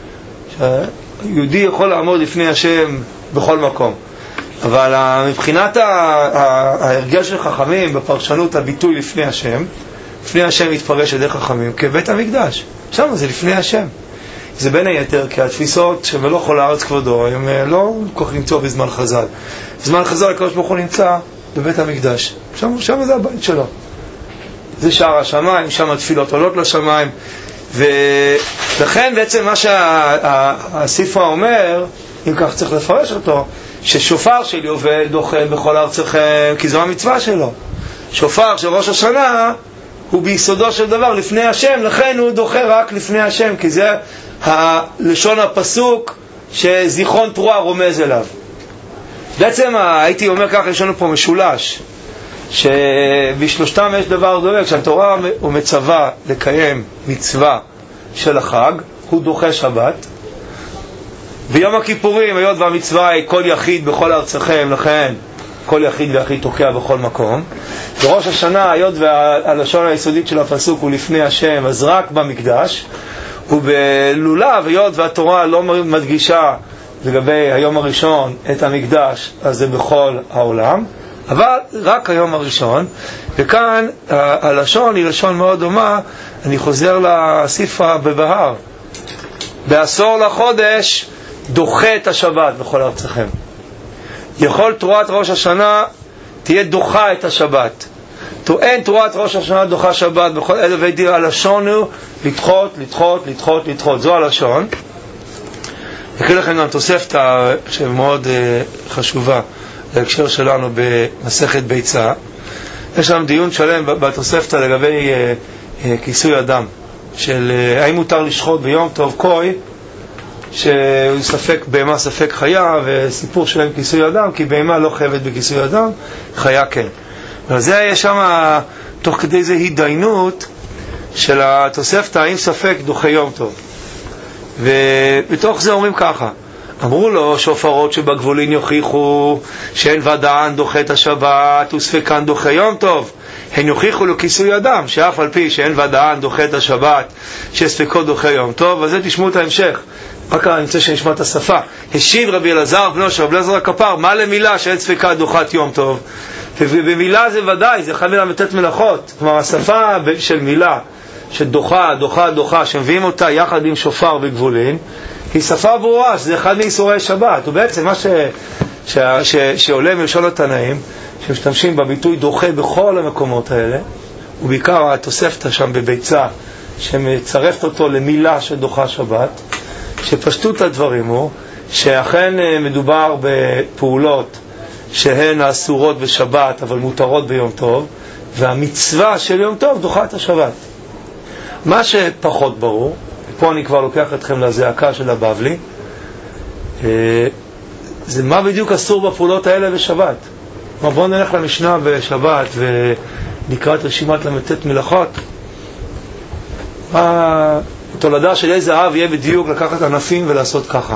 שיהודי יכול לעמוד לפני השם בכל מקום. אבל מבחינת ההרגל של חכמים בפרשנות הביטוי לפני השם, לפני השם מתפרש על ידי חכמים כבית המקדש, שם זה לפני השם. זה בין היתר כי התפיסות שמלוך כל הארץ כבודו הם לא כל כך נמצאו בזמן חז"ל. בזמן חז"ל הקדוש ברוך הוא נמצא בבית המקדש, שם, שם זה הבית שלו, זה שער השמיים, שם התפילות עולות לשמיים. ולכן בעצם מה שהספרה אומר, אם כך צריך לפרש אותו, ששופר של יובל דוחה בכל ארצכם, כי זו המצווה שלו. שופר של ראש השנה הוא ביסודו של דבר לפני השם, לכן הוא דוחה רק לפני השם, כי זה הלשון הפסוק שזיכרון תרועה רומז אליו. בעצם הייתי אומר ככה, יש לנו פה משולש שבשלושתם יש דבר דומה. כשהתורה הוא מצווה לקיים מצווה של החג, הוא דוחה שבת. ביום הכיפורים, היות והמצווה היא כל יחיד בכל ארצכם, לכן כל יחיד ויחיד תוקע בכל מקום. בראש השנה, היות והלשון היסודית של הפסוק הוא לפני השם, אז רק במקדש. ובלולב, היות והתורה לא מדגישה לגבי היום הראשון את המקדש, אז זה בכל העולם, אבל רק היום הראשון. וכאן הלשון היא לשון מאוד דומה. אני חוזר לספרה בבהר, בעשור לחודש דוחה את השבת בכל ארצכם. יכול תרועת ראש השנה תהיה דוחה את השבת. אין תרועת ראש השנה דוחה שבת בכל אלה וידיר. הלשון הוא לדחות, לדחות, לדחות, לדחות. זו הלשון. אקריא לכם גם תוספתא שמאוד uh, חשובה להקשר שלנו במסכת ביצה. יש שם דיון שלם בתוספתא לגבי uh, uh, כיסוי אדם, של uh, האם מותר לשחוט ביום טוב קוי שהוא ספק בהמה ספק חיה, וסיפור שלהם כיסוי אדם, כי בהמה לא חייבת בכיסוי אדם, חיה כן. וזה יש שם תוך כדי זה הידיינות של התוספתא האם ספק דוחה יום טוב. ובתוך זה אומרים ככה, אמרו לו שופרות שבגבולין יוכיחו שאין ודאן דוחה את השבת וספקן דוחה יום טוב, הן יוכיחו לו כיסוי אדם שאף על פי שאין ודאן דוחה את השבת שספקו דוחה יום טוב. וזה תשמעו את ההמשך, רק אני רוצה שנשמע את השפה. השיב רבי אלעזר בנו של רבי אלעזר הכפר, מה למילה שאין ספקה דוחת יום טוב? ובמילה זה ודאי, זה אחד מל"ט מלאכות. כלומר השפה של מילה שדוחה, דוחה, דוחה, שמביאים אותה יחד עם שופר בגבולין, היא שפה ברורה, שזה אחד מאיסורי שבת. ובעצם מה ש... ש... ש... שעולה מלשון התנאים, שמשתמשים בביטוי דוחה בכל המקומות האלה, ובעיקר התוספתא שם בביצה, שמצרפת אותו למילה שדוחה שבת, שפשטות הדברים הוא, שאכן מדובר בפעולות שהן אסורות בשבת, אבל מותרות ביום טוב, והמצווה של יום טוב דוחה את השבת. מה שפחות ברור, פה אני כבר לוקח אתכם לזעקה של הבבלי, זה מה בדיוק אסור בפעולות האלה בשבת. כלומר, בואו נלך למשנה בשבת ונקרא את רשימת למתת מלאכות. מה תולדה של איזה אב יהיה בדיוק לקחת ענפים ולעשות ככה?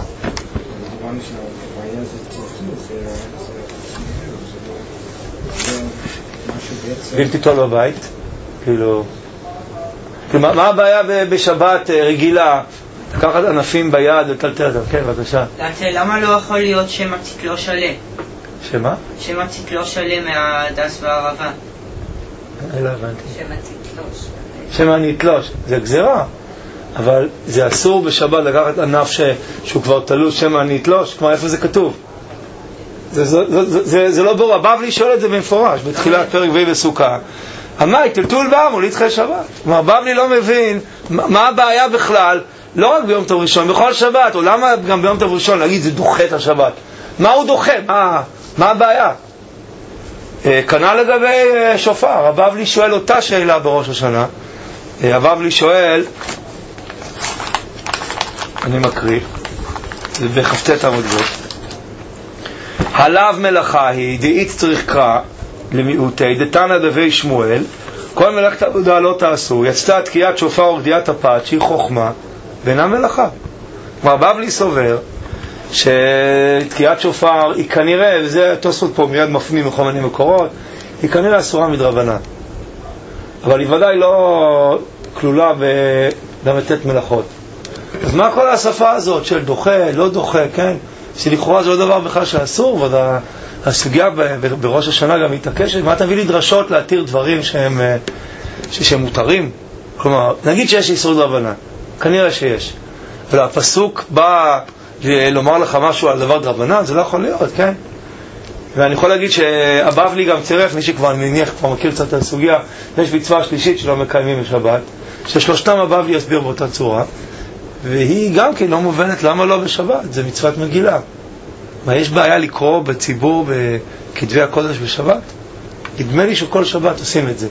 ואם תיטול בבית, כאילו, מה הבעיה בשבת רגילה? לקחת ענפים ביד וטלטל אותם. כן, בבקשה. למה לא יכול להיות שם הציט לא שלם? שמה? שם הציט לא שלם מהדס והערבה. לא הבנתי. שם הציט לא שלם. שם הנתלוש, זה גזירה. אבל זה אסור בשבת לקחת ענף ש... שהוא כבר תלוש שם הנתלוש. כלומר, איפה זה כתוב? זה, זה, זה, זה, זה לא ברור. הבבלי שואל את זה במפורש, בתחילת פרק ו' בסוכה. המאי, טלטול בעם, הוא להתחיל שבת. כלומר, הבבלי לא מבין מה הבעיה בכלל, לא רק ביום טוב ראשון, בכל שבת, או למה גם ביום טוב ראשון להגיד זה דוחה את השבת. מה הוא דוחה? מה, מה הבעיה? כנ"ל לגבי שופר, הבבלי שואל אותה שאלה בראש השנה. הבבלי שואל, אני מקריא, זה בכ"ט עמוד ב', הלאו מלאכה היא דאית צריך קרא למיעוטי דתנא דבי שמואל, כל מלאכת עבודה לא תעשו, יצתה תקיעת שופר ורדיעת הפת שהיא חוכמה ואינה מלאכה. כלומר, בבלי סובר שתקיעת שופר היא כנראה, וזה תוספות פה מיד מפנים מכל מיני מקורות, היא כנראה אסורה מדרבנן, אבל היא ודאי לא כלולה במתת מלאכות. אז מה כל השפה הזאת של דוחה, לא דוחה, כן? שלכאורה זה לא דבר בכלל שאסור, והסוגיה בראש השנה גם מתעקשת, מה תביא לי דרשות להתיר דברים שהם, שהם מותרים? כלומר, נגיד שיש איסור דרבנן, כנראה שיש, אבל הפסוק בא לומר לך משהו על דבר דרבנן, זה לא יכול להיות, כן? ואני יכול להגיד שהבבלי גם צירף, מי שכבר מניח, כבר מכיר קצת את הסוגיה, יש מצווה שלישית שלא מקיימים בשבת, ששלושתם הבבלי יסביר באותה צורה, והיא גם כן לא מובנת למה לא בשבת, זה מצוות מגילה. מה, יש בעיה לקרוא בציבור בכתבי הקודש בשבת? נדמה לי שכל שבת עושים את זה.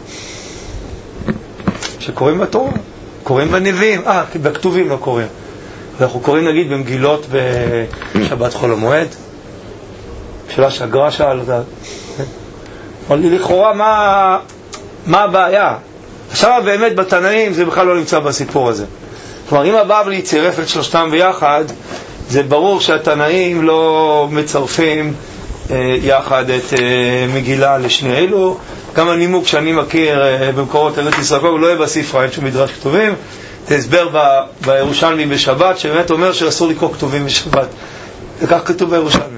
שקוראים בתורה, קוראים בנביאים, אה, בכתובים לא קוראים. ואנחנו קוראים נגיד במגילות בשבת חול המועד, שאלה שהגר"א שאל אותה. אבל לכאורה מה, מה הבעיה? עכשיו באמת בתנאים זה בכלל לא נמצא בסיפור הזה. כלומר, אם הבבלי צירף את שלושתם ביחד, זה ברור שהתנאים לא מצרפים אה, יחד את אה, מגילה לשני אלו. גם הנימוק שאני מכיר אה, במקורות ארץ ישראל, הוא לא יהיה בספרה, אין שום מדרש כתובים. זה הסבר ב, בירושלמי בשבת, שבאמת אומר שאסור לקרוא כתובים בשבת. וכך כתוב בירושלמי.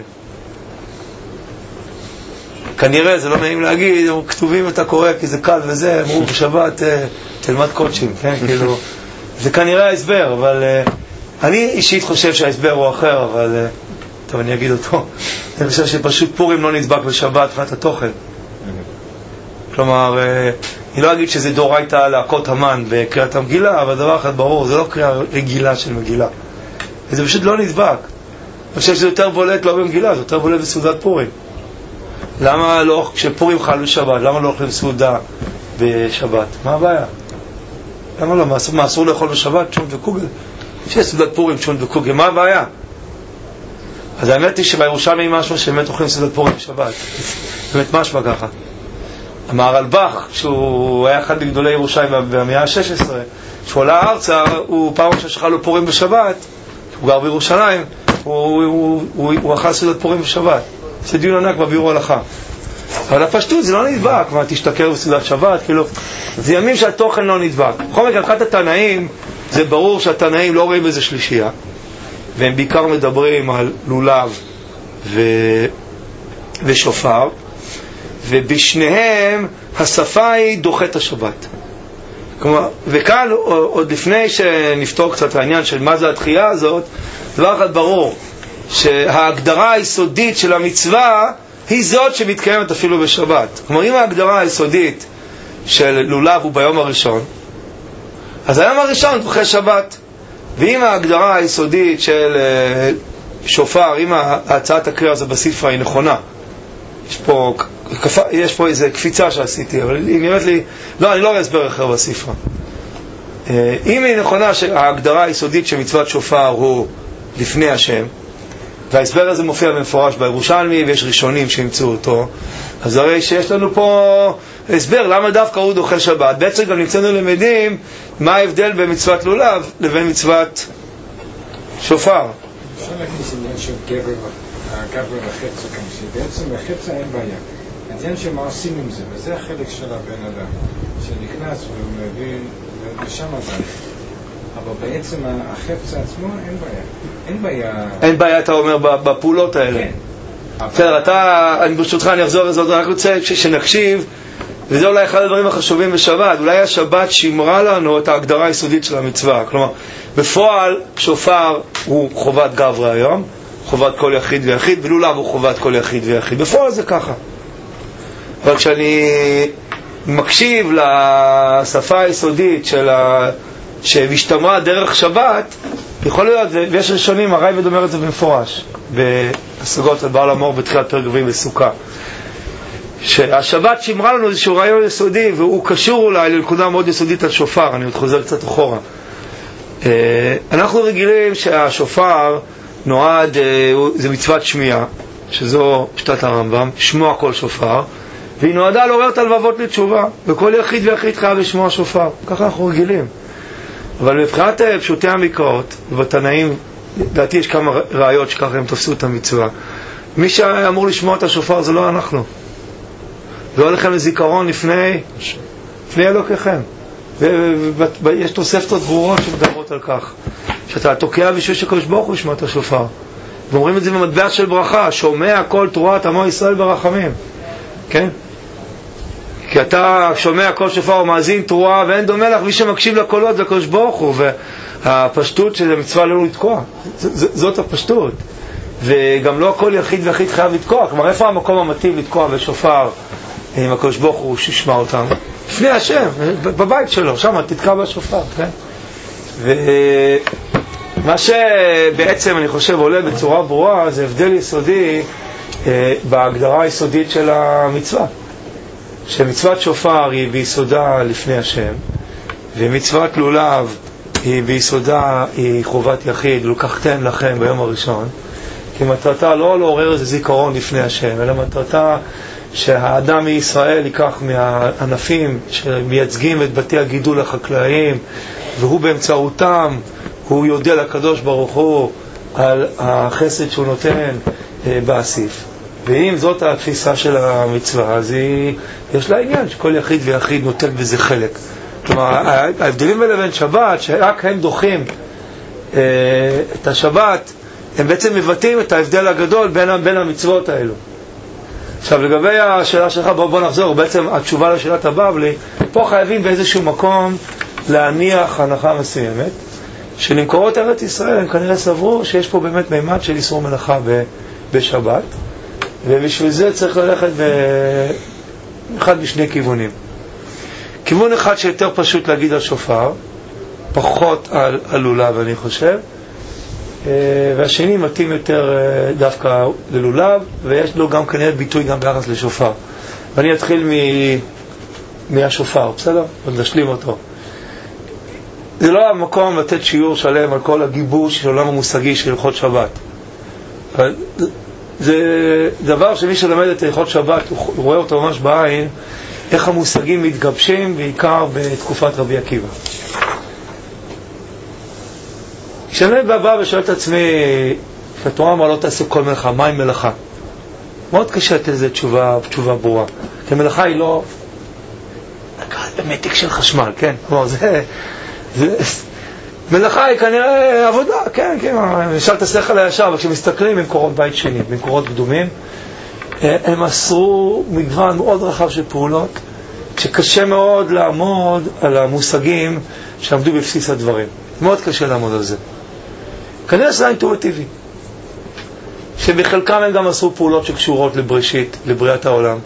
כנראה, זה לא נעים להגיד, כתובים אתה קורא כי זה קל וזה, אמרו בשבת אה, תלמד קודשים, כן? כאילו... זה כנראה ההסבר, אבל uh, אני אישית חושב שההסבר הוא אחר, אבל uh, טוב, אני אגיד אותו. אני חושב שפשוט פורים לא נדבק בשבת ואת התוכן. כלומר, uh, אני לא אגיד שזה דורייתא להכות המן בקריאת המגילה, אבל דבר אחד ברור, זה לא קריאה רגילה של מגילה. וזה פשוט לא נדבק. אני חושב שזה יותר בולט לא במגילה, זה יותר בולט בסעודת פורים. למה לא, כשפורים חל בשבת, למה לא אוכלים סעודה בשבת? מה הבעיה? למה לא? מה אסור לאכול בשבת? צ'ון וקוגל. שיש סעודת פורים, צ'ון וקוגל. מה הבעיה? אז האמת היא שבירושלמי משהו שבאמת אוכלים סעודת פורים בשבת. באמת משמע ככה. המהרלב"ח, שהוא היה אחד מגדולי ירושלים במאה ה-שש עשרה, שהוא עלה ארצה, הוא פעם ששכה לו פורים בשבת, הוא גר בירושלים, הוא, הוא, הוא, הוא, הוא אכל סעודת פורים בשבת. זה דיון ענק בביאור הלכה. אבל הפשטות זה לא נדבק, מה תשתכר בסעודת שבת, כאילו, זה ימים שהתוכן לא נדבק. בכל מקרה, אחת התנאים, זה ברור שהתנאים לא רואים בזה שלישייה, והם בעיקר מדברים על לולב ו... ושופר, ובשניהם השפה היא דוחת השבת. כלומר, וכאן, עוד לפני שנפתור קצת העניין של מה זה התחייה הזאת, דבר אחד ברור, שההגדרה היסודית של המצווה היא זאת שמתקיימת אפילו בשבת. כלומר, אם ההגדרה היסודית של לולב הוא ביום הראשון, אז היום הראשון דוחה שבת. ואם ההגדרה היסודית של שופר, אם הצעת הקריאה הזו בספרה היא נכונה, יש פה, יש פה איזו קפיצה שעשיתי, אבל היא נראית לי, לא, אני לא אסבר אחר בספרה. אם היא נכונה שההגדרה היסודית של מצוות שופר הוא לפני השם, וההסבר הזה מופיע במפורש בירושלמי, ויש ראשונים שימצאו אותו. אז הרי שיש לנו פה הסבר למה דווקא הוא דוחה שבת. בעצם גם נמצאנו למדים מה ההבדל בין מצוות לולב לבין מצוות שופר. אפשר להכניס עניין של גבר, הגבר וחצה כאן, שבעצם בחצה אין בעיה. העניין שמה עושים עם זה, וזה החלק של הבן אדם, שנכנס ומבין, ושם הבעיה. אבל בעצם החפצה עצמו אין בעיה. אין בעיה... אין בעיה, אתה אומר, בפעולות האלה. כן. בסדר, אתה, אני ברשותך, אני אחזור לזה, אני רק רוצה שנקשיב, וזה אולי אחד הדברים החשובים בשבת. אולי השבת שימרה לנו את ההגדרה היסודית של המצווה. כלומר, בפועל, שופר הוא חובת גברא היום, חובת כל יחיד ויחיד, ולולב הוא חובת כל יחיד ויחיד. בפועל זה ככה. אבל כשאני מקשיב לשפה היסודית של ה... שמשתמרה דרך שבת, יכול להיות, ויש ראשונים, הרייבד אומר את זה במפורש, בהשגות על בעל המור בתחילת פרק רביעי בסוכה, שהשבת שמרה לנו איזשהו רעיון יסודי, והוא קשור אולי לנקודה מאוד יסודית על שופר. אני עוד חוזר קצת אחורה. אנחנו רגילים שהשופר נועד, זה מצוות שמיעה, שזו שתת הרמב"ם, שמוע כל שופר, והיא נועדה לעורר את הלבבות לתשובה, וכל יחיד ויחיד חייב לשמוע שופר. ככה אנחנו רגילים. אבל מבחינת פשוטי המקראות, ובתנאים, לדעתי יש כמה ראיות שככה הם תפסו את המצווה. מי שאמור לשמוע את השופר זה לא אנחנו. לא לכם לזיכרון לפני, לפני אלוקיכם. ויש תוספתות ברורות שמדברות על כך. שאתה תוקע בשביל שקדוש ברוך הוא ישמע את השופר. ואומרים את זה במטבע של ברכה, שומע כל תרועת עמו ישראל ברחמים. כן? כי אתה שומע כל שופר ומאזין תרועה, ואין דומה לך מי שמקשיב לקולות לקדוש ברוך הוא. והפשטות של המצווה לא לתקוע. ז- זאת הפשטות. וגם לא כל יחיד ויחיד חייב לתקוע. כלומר, איפה המקום המתאים לתקוע בשופר עם הקדוש ברוך הוא שישמע אותם? לפני השם, בבית שלו, שם תתקע בשופר, כן? ומה שבעצם אני חושב עולה בצורה ברורה זה הבדל יסודי בהגדרה היסודית של המצווה. שמצוות שופר היא ביסודה לפני השם, ומצוות לולב היא ביסודה היא חובת יחיד, לקחתן לכם ביום הראשון, כי מטרתה לא לעורר איזה זיכרון לפני השם, אלא מטרתה שהאדם מישראל ייקח מהענפים שמייצגים את בתי הגידול החקלאיים, והוא באמצעותם הוא יודע לקדוש ברוך הוא על החסד שהוא נותן באסיף. ואם זאת התפיסה של המצווה, אז היא, יש לה עניין שכל יחיד ויחיד נוטל בזה חלק. כלומר, ההבדלים האלה בין שבת, שרק הם דוחים אה, את השבת, הם בעצם מבטאים את ההבדל הגדול בין, בין המצוות האלו. עכשיו, לגבי השאלה שלך, בוא, בוא נחזור, בעצם התשובה לשאלת הבבלי, פה חייבים באיזשהו מקום להניח הנחה מסוימת, שלמקורות ארץ ישראל הם כנראה סברו שיש פה באמת מימד של איסור מלאכה ב, בשבת, ובשביל זה צריך ללכת באחד משני כיוונים. כיוון אחד שיותר פשוט להגיד על שופר, פחות על, על לולב אני חושב, והשני מתאים יותר דווקא ללולב, ויש לו גם כנראה ביטוי גם ביחס לשופר. ואני אתחיל מ... מהשופר, בסדר? עוד נשלים אותו. זה לא המקום לתת שיעור שלם על כל הגיבוש של עולם המושגי של הלכות שבת. אבל זה דבר שמי שלמד את הלכות שבת, הוא רואה אותו ממש בעין, איך המושגים מתגבשים, בעיקר בתקופת רבי עקיבא. כשאני בא ושואל את עצמי, התורה אמרה לא תעשו כל מלאכה, מה עם מלאכה? מאוד קשה לתת לזה תשובה, תשובה ברורה. כי מלאכה היא לא במתק של חשמל, כן? כלומר, זה, זה, מלאכה היא כנראה עבודה, כן, כן, נשאל את השכל הישר, אבל כשמסתכלים במקורות בית שני, במקורות קדומים, הם אסרו מגוון מאוד רחב של פעולות, שקשה מאוד לעמוד על המושגים שעמדו בבסיס הדברים. מאוד קשה לעמוד על זה. כנראה זה אינטואיטיבי. שבחלקם הם גם עשו פעולות שקשורות לבראשית, לבריאת העולם.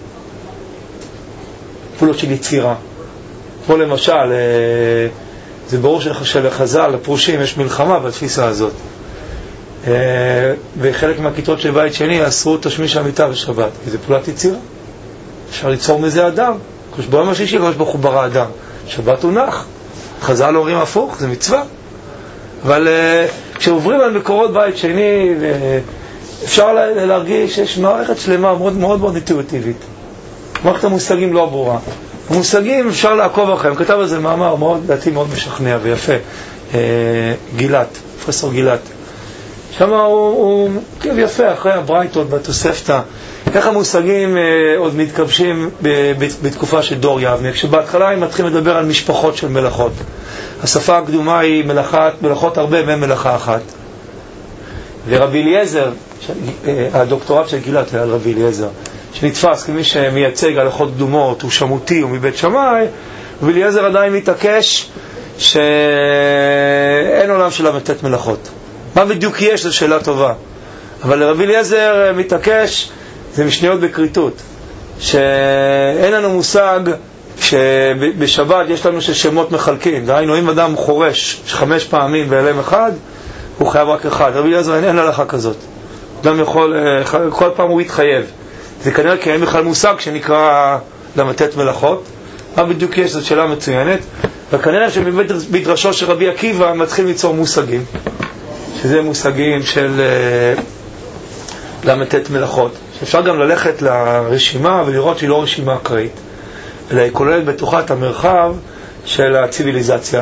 פעולות של יצירה. כמו למשל, זה ברור שלחז"ל, לפרושים, יש מלחמה בתפיסה הזאת. וחלק מהכיתות של בית שני אסרו תשמיש המיטה בשבת. כי זה פעולת יצירה. אפשר ליצור מזה אדם. ביום השישי קדוש ברוך הוא ברא אדם. שבת הוא נח. חז"ל אומרים הפוך, זה מצווה. אבל uh, כשעוברים על מקורות בית שני אפשר להרגיש שיש מערכת שלמה מאוד מאוד מאוד אינטואיטיבית. מערכת המושגים לא ברורה. המושגים אפשר לעקוב אחריהם. כתב על זה מאמר מאוד, דעתי מאוד משכנע ויפה. גילת, פרופסור גילת. שם הוא, הוא כתב יפה אחרי הברייתות בתוספתא. איך המושגים אה, עוד מתכבשים ב, ב, בתקופה של דור יבנה, כשבהתחלה הם מתחילים לדבר על משפחות של מלאכות. השפה הקדומה היא מלאכת, מלאכות הרבה מהם מלאכה אחת. ורבי אליעזר, ש, אה, הדוקטורט של גילת על רבי אליעזר, שנתפס כמי שמייצג הלכות קדומות, הוא שמותי, הוא מבית שמאי, רבי אליעזר עדיין מתעקש שאין עולם של מתת מלאכות. מה בדיוק יש? זו שאלה טובה. אבל רבי אליעזר מתעקש, זה משניות בקריטות, שאין לנו מושג שבשבת יש לנו ששמות מחלקים. דהיינו, אם אדם חורש חמש פעמים בהלם אחד, הוא חייב רק אחד. רבי אליעזר אין הלכה כזאת. אדם יכול, כל פעם הוא יתחייב. זה כנראה כי אין בכלל מושג שנקרא למתת מלאכות. מה בדיוק יש? זאת שאלה מצוינת. וכנראה שבבית ראשו של רבי עקיבא מתחיל ליצור מושגים, שזה מושגים של למתת מלאכות. אפשר גם ללכת לרשימה ולראות שהיא לא רשימה אקראית, אלא היא כוללת בתוכה את המרחב של הציביליזציה.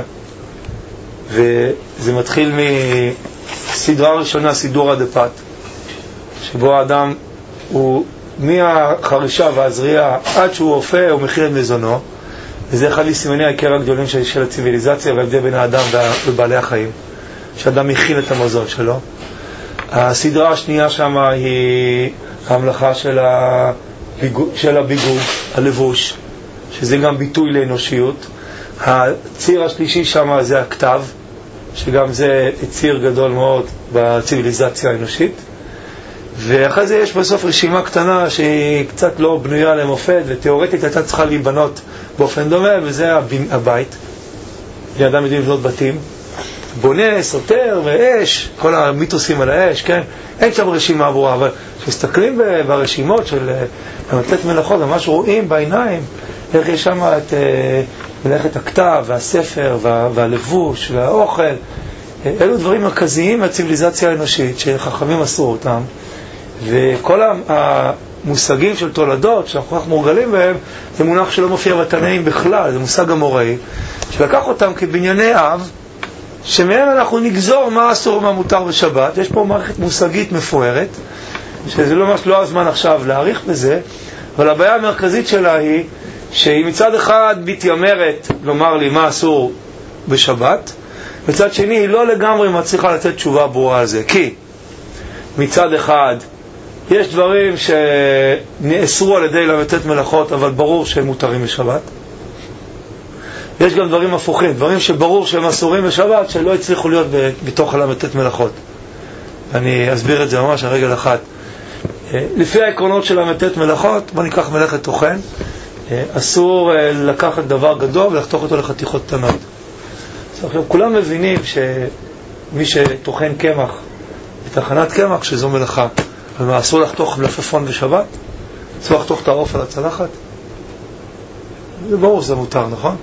וזה מתחיל מסדרה ראשונה, סידורא דפת, שבו האדם הוא מהחרישה והזריעה עד שהוא הופע הוא מכין את מזונו, וזה אחד מסימני העיקר הגדולים של, של הציביליזציה וההבדל בין האדם ובעלי החיים, שאדם מכין את המזון שלו. הסדרה השנייה שם היא המלאכה של הביגוד, של הביגוד, הלבוש, שזה גם ביטוי לאנושיות. הציר השלישי שם זה הכתב, שגם זה ציר גדול מאוד בציביליזציה האנושית. ואחרי זה יש בסוף רשימה קטנה שהיא קצת לא בנויה למופת, ותיאורטית הייתה צריכה להיבנות באופן דומה, וזה הבית. אדם יודעים לבנות בתים, בונה, סותר ואש, כל המיתוסים על האש, כן? אין שם רשימה עבורה, אבל כשמסתכלים ברשימות של למתת מלאכות, ממש רואים בעיניים איך יש שם את מלאכת הכתב והספר וה, והלבוש והאוכל. אלו דברים מרכזיים מהציביליזציה האנושית שחכמים עשו אותם, וכל המושגים של תולדות שאנחנו כך מורגלים בהם, זה מונח שלא מופיע בתנאים בכלל, זה מושג אמוראי שלקח אותם כבנייני אב, שמהם אנחנו נגזור מה אסור ומה מותר בשבת. יש פה מערכת מושגית מפוארת, שזה לא ממש לא הזמן עכשיו להאריך בזה, אבל הבעיה המרכזית שלה היא שהיא מצד אחד מתיימרת לומר לי מה אסור בשבת, מצד שני היא לא לגמרי מצליחה לתת תשובה ברורה על זה. כי מצד אחד יש דברים שנאסרו על ידי למתת מלאכות, אבל ברור שהם מותרים בשבת. יש גם דברים הפוכים, דברים שברור שהם אסורים בשבת, שלא הצליחו להיות בתוך למתת מלאכות. אני אסביר את זה ממש על רגל אחת. לפי העקרונות של למתת מלאכות, בוא ניקח מלאכת טוחן, אסור לקחת דבר גדול ולחתוך אותו לחתיכות קטנות. עכשיו, כולם מבינים שמי שטוחן קמח בתחנת קמח, שזו מלאכה. ומה, אסור לחתוך מלפפון בשבת? אסור לחתוך את העוף על הצלחת? זה ברור שזה מותר, נכון?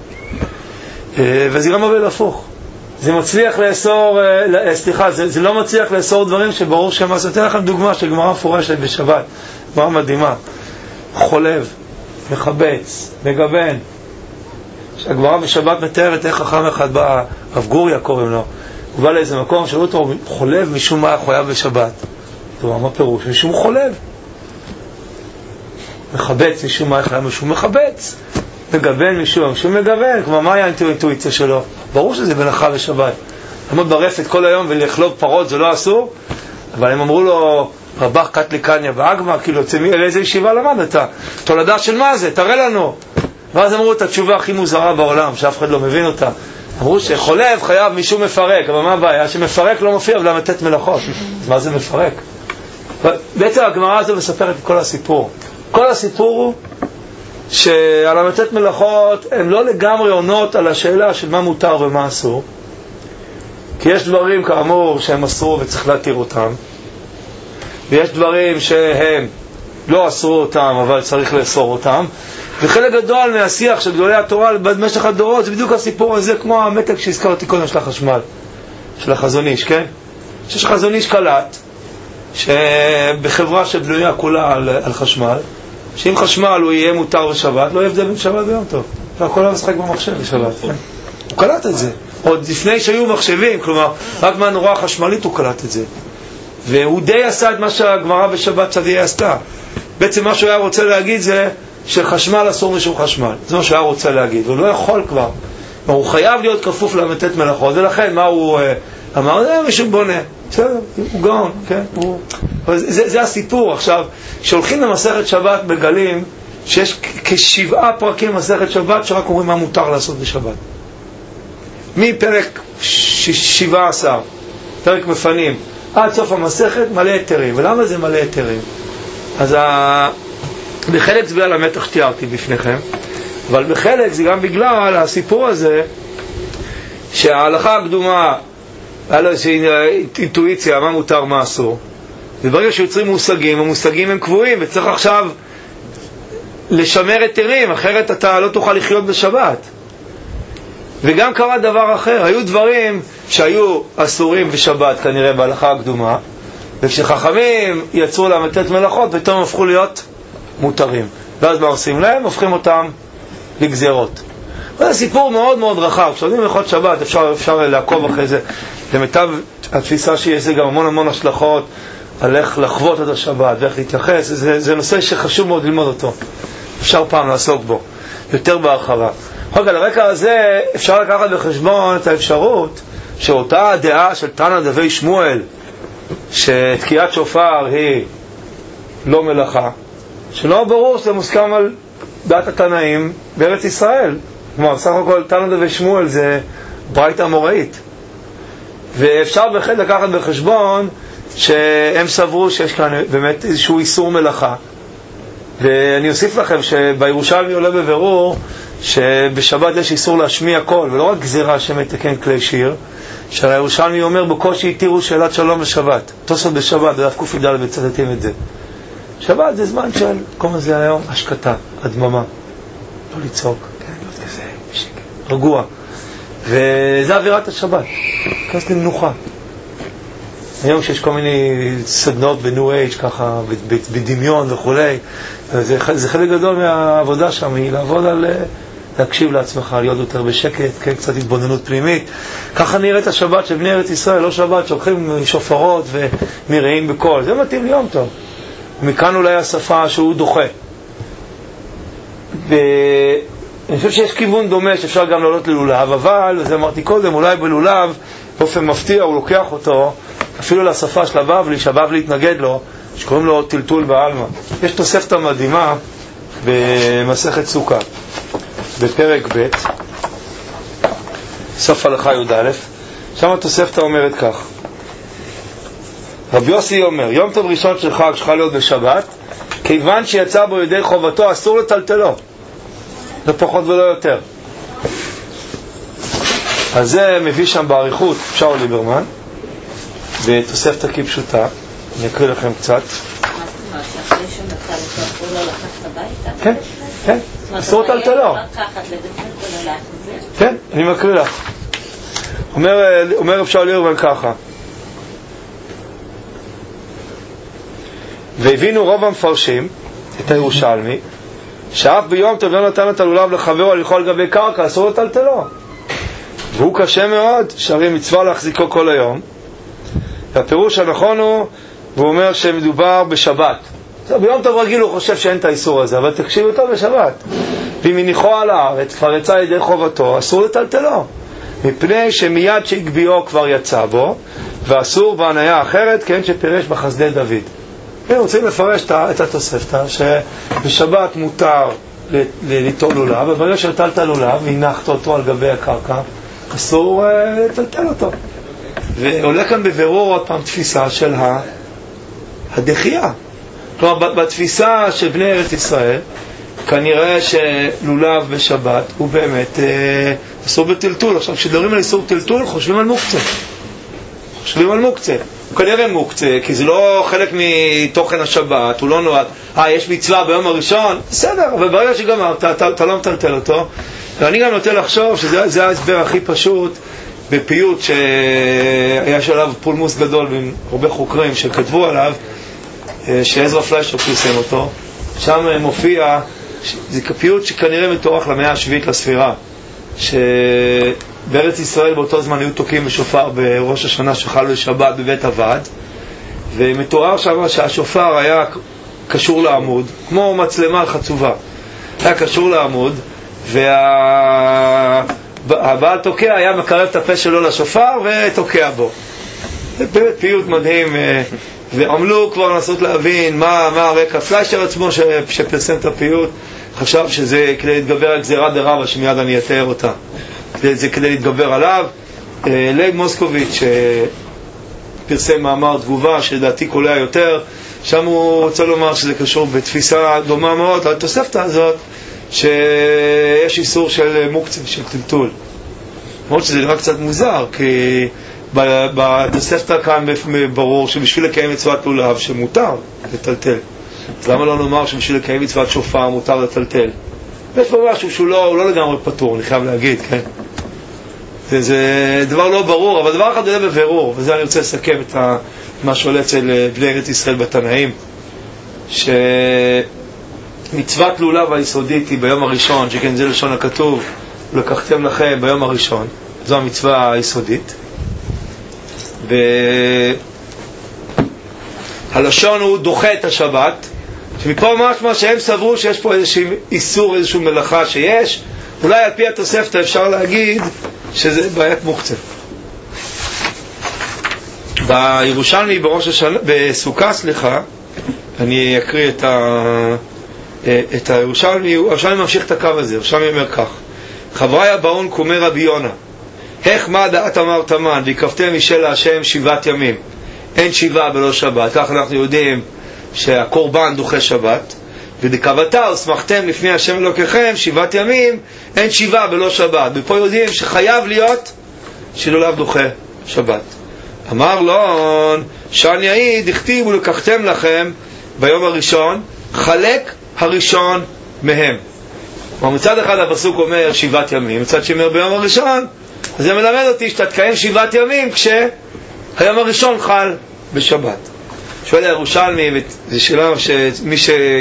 וזה גם עובד הפוך. זה מצליח לאסור, סליחה, זה, זה לא מצליח לאסור דברים שברור שהם אסור. אתן לכם דוגמה של גמרא מפורשת בשבת, גמרא מדהימה. חולב, מחבץ, מגוון. שהגמרא בשבת מתארת איך חכם אחד בא, רב גוריה קוראים לו, הוא בא לאיזה מקום, שאלו אותו, חולב משום מה חויב בשבת. הוא אומר, מה פירוש? משום חולב. מחבץ משום מה חויב משום מחבץ. מגוון משום, משום מגוון. כלומר, מה היה האינטואיציה שלו? ברור שזה מלאכה בשבת. לעמוד ברפת כל היום ולחלוב פרות זה לא אסור, אבל הם אמרו לו, רבח קטלי קניה באגמה, כאילו, על איזה ישיבה למדת? תולדה של מה זה? תראה לנו. ואז אמרו את התשובה הכי מוזרה בעולם, שאף אחד לא מבין אותה. אמרו שחולב חייב משום מפרק, אבל מה הבעיה? שמפרק לא מופיע ולמתת מלאכות. מה זה מפרק? בעצם הגמרא הזו מספרת את כל הסיפור. כל הסיפור הוא שעל המתת מלאכות הן לא לגמרי עונות על השאלה של מה מותר ומה אסור. כי יש דברים כאמור שהם אסרו וצריך להתיר אותם. ויש דברים שהם לא אסרו אותם אבל צריך לאסור אותם. וחלק גדול מהשיח של גדולי התורה במשך הדורות זה בדיוק הסיפור הזה, כמו המתק שהזכרתי קודם של החשמל, של החזון איש, כן? שיש חזון איש קלט, שבחברה שבנויה כולה על, על חשמל, שאם חשמל הוא יהיה מותר בשבת, לא יהיה הבדל בין שבת ביום טוב. והכל היה משחק במחשב בשבת. כן? הוא קלט את זה. עוד לפני שהיו מחשבים, כלומר, רק מהנורה החשמלית הוא קלט את זה. והוא די עשה את מה שהגמרא בשבת צדיה עשתה. בעצם מה שהוא היה רוצה להגיד זה שחשמל אסור משום חשמל. זה מה שהוא היה רוצה להגיד. הוא לא יכול כבר. הוא חייב להיות כפוף למתת מלאכות. ולכן מה הוא אמר? זה מישהו בונה. בסדר, הוא גאון, כן? הוא... זה, זה הסיפור. עכשיו, כשהולכים למסכת שבת בגלים, שיש כשבעה פרקים במסכת שבת שרק אומרים מה מותר לעשות בשבת. מפרק ש- שבעה עשר, פרק מפנים, עד סוף המסכת מלא היתרים. ולמה זה מלא היתרים? אז ה... בחלק זה בגלל המתח שתיארתי בפניכם, אבל בחלק זה גם בגלל הסיפור הזה שההלכה הקדומה היה לו איזושהי אינטואיציה מה מותר מה אסור, וברגע שיוצרים מושגים, המושגים הם קבועים וצריך עכשיו לשמר היתרים, אחרת אתה לא תוכל לחיות בשבת. וגם קרה דבר אחר, היו דברים שהיו אסורים בשבת כנראה בהלכה הקדומה, וכשחכמים יצרו להם לתת מלאכות פתאום הפכו להיות מותרים, ואז מה עושים להם? הופכים אותם לגזירות. זה סיפור מאוד מאוד רחב. כשעודים הלכות שבת אפשר, אפשר לעקוב אחרי זה. למיטב התפיסה שיש זה גם המון המון השלכות על איך לחוות את השבת ואיך להתייחס. זה, זה נושא שחשוב מאוד ללמוד אותו, אפשר פעם לעסוק בו יותר בהרחבה. רק על הרקע הזה אפשר לקחת בחשבון את האפשרות שאותה הדעה של תנא דבי שמואל שתקיעת שופר היא לא מלאכה, שלא ברור שזה מוסכם על דעת התנאים בארץ ישראל. כלומר, סך הכל תנא דבי שמואל זה ברייתא אמוראית, ואפשר בהחלט לקחת בחשבון שהם סברו שיש כאן באמת איזשהו איסור מלאכה. ואני אוסיף לכם שבירושלמי עולה בבירור שבשבת יש איסור להשמיע קול, ולא רק גזירה שמתקן כלי שיר, שהירושלמי אומר בקושי התירו שאלת שלום בשבת. תוספות בשבת, בדף ק"ד מצטטים את זה. שבת זה זמן של, כל מה זה היום, השקטה, הדממה, לא לצעוק, כן, לא כזה, בשקט, רגוע. וזה אווירת השבת, כזה למנוחה. היום שיש כל מיני סדנות בניו אייג' ככה, בדמיון וכו', זה, זה חלק גדול מהעבודה שם, היא לעבוד על, להקשיב לעצמך, להיות יותר בשקט, כן, קצת התבוננות פנימית. ככה נראית השבת של בני ארץ ישראל, לא שבת שהולכים שופרות ומרעים בקול, זה מתאים ליום טוב. מכאן אולי השפה שהוא דוחה. ואני חושב שיש כיוון דומה שאפשר גם לעלות ללולב, אבל, וזה אמרתי קודם, אולי בלולב, באופן מפתיע, הוא לוקח אותו, אפילו לשפה של הבבלי, שהבבלי התנגד לו, שקוראים לו טלטול בעלמא. יש תוספתא מדהימה במסכת סוכה, בפרק ב', סוף הלכה י"א, שם התוספתא אומרת כך. רבי יוסי אומר, יום טוב ראשון של חג שחל להיות בשבת, כיוון שיצא בו ידי חובתו, אסור לטלטלו, לא פחות ולא יותר. אז זה מביא שם בעריכות שאול ליברמן, בתוספתא כפשוטה. אני אקריא לכם קצת. מה זאת אומרת? שאחרי שמתה לטלטלו לא לקחת הביתה? כן, כן, אסור לטלטלו. כן, אני מקריא לך. אומר רב שאול ליברמן ככה, והבינו רוב המפרשים את הירושלמי שאף ביום טוב לא נתן את הלולב לחברו על לאכול גבי קרקע, אסור לטלטלו, והוא קשה מאוד, שהרי מצווה להחזיקו כל היום. והפירוש הנכון הוא, והוא אומר שמדובר בשבת. ביום טוב רגיל הוא חושב שאין את האיסור הזה, אבל תקשיב אותו בשבת. ואם מניחו על הארץ כבר יצא ידי חובתו, אסור לטלטלו, מפני שמיד שהגביעו כבר יצא בו, ואסור בהניה אחרת, כן, שפירש בחסדי דוד. הם רוצים לפרש את התוספתא שבשבת מותר ליטול לולב, וברגע שטלת לולב והנחת אותו על גבי הקרקע, אסור לטלטל אותו. ועולה כאן בבירור עוד פעם תפיסה של הדחייה. כלומר, בתפיסה של בני ארץ ישראל, כנראה שלולב בשבת הוא באמת אסור בטלטול. עכשיו, כשדברים על איסור טלטול, חושבים על מוקצה. חושבים על מוקצה. הוא כנראה מוקצה, כי זה לא חלק מתוכן השבת, הוא לא נועד. אה, יש מצווה ביום הראשון? בסדר, אבל ברגע שגמרת, אתה, אתה, אתה לא מטלטל אותו. ואני גם נוטה לחשוב שזה ההסבר הכי פשוט בפיוט שהיה שלב פולמוס גדול עם הרבה חוקרים שכתבו עליו, שעזרא פליישר פרסם אותו. שם מופיע, זה פיוט שכנראה מתוארך למאה השביעית לספירה, שבארץ ישראל באותו זמן היו תוקעים בשופר בראש השנה שחל בשבת בבית הוועד, ומתואר שם שהשופר היה קשור לעמוד, כמו מצלמה חצובה, היה קשור לעמוד, והבעל תוקע היה מקרב את הפה שלו לשופר ותוקע בו. זה באמת פיוט מדהים, ועמלו כבר לנסות להבין מה, מה הרקע. פליישר עצמו ש, שפרסם את הפיוט חשב שזה כדי להתגבר על גזירה דרבה, שמיד אני אתאר אותה, זה כדי להתגבר עליו. לייב מוסקוביץ' פרסם מאמר תגובה שלדעתי קולע יותר, שם הוא רוצה לומר שזה קשור בתפיסה דומה מאוד לתוספתא הזאת, שיש איסור של מוקצה, של טלטול. למרות שזה נראה קצת מוזר, כי בתוספתא כאן ברור שבשביל לקיים מצוות לולב שמותר לטלטל. אז למה לא נאמר שבשביל לקיים מצוות שופר מותר לטלטל? יש פה משהו שהוא לא, הוא לא לגמרי פתור, אני חייב להגיד, כן? זה, זה דבר לא ברור, אבל דבר אחד עולה בבירור, וזה אני רוצה לסכם את ה, מה שעולה אצל בני ארץ ישראל בתנאים, שמצוות לולב היסודית היא ביום הראשון, שכן זה לשון הכתוב, לקחתם לכם ביום הראשון, זו המצווה היסודית, והלשון הוא דוחה את השבת, שמפה משמע שהם סברו שיש פה איזשהו איסור, איזשהו מלאכה שיש, אולי על פי התוספתא אפשר להגיד שזה בעיית מוקצה. בירושלמי בראש השנה, בסוכה, סליחה, אני אקריא את ה את הירושלמי, הירושלמי ממשיך את הקו הזה. הירושלמי אומר כך: חברי הבאון קומי רבי יונה, איך מה דעת אמר תמן ויקרבתם משל השם שבעת ימים, אין שבעה בלא שבת. כך אנחנו יודעים שהקורבן דוחה שבת, ודקבתה וסמכתם לפני השם אלוקיכם שבעת ימים, אין שבעה בלא שבת. ופה יודעים שחייב להיות שלולב דוחה שבת. אמר לון שאני יעיד הכתיבו לקחתם לכם ביום הראשון חלק הראשון מהם. מצד אחד הפסוק אומר שבעת ימים, מצד שאומר ביום הראשון, אז זה מלמד אותי שאתה תקיים שבעת ימים כשהיום הראשון חל בשבת. שואל הירושלמי, וזו שאלה שמי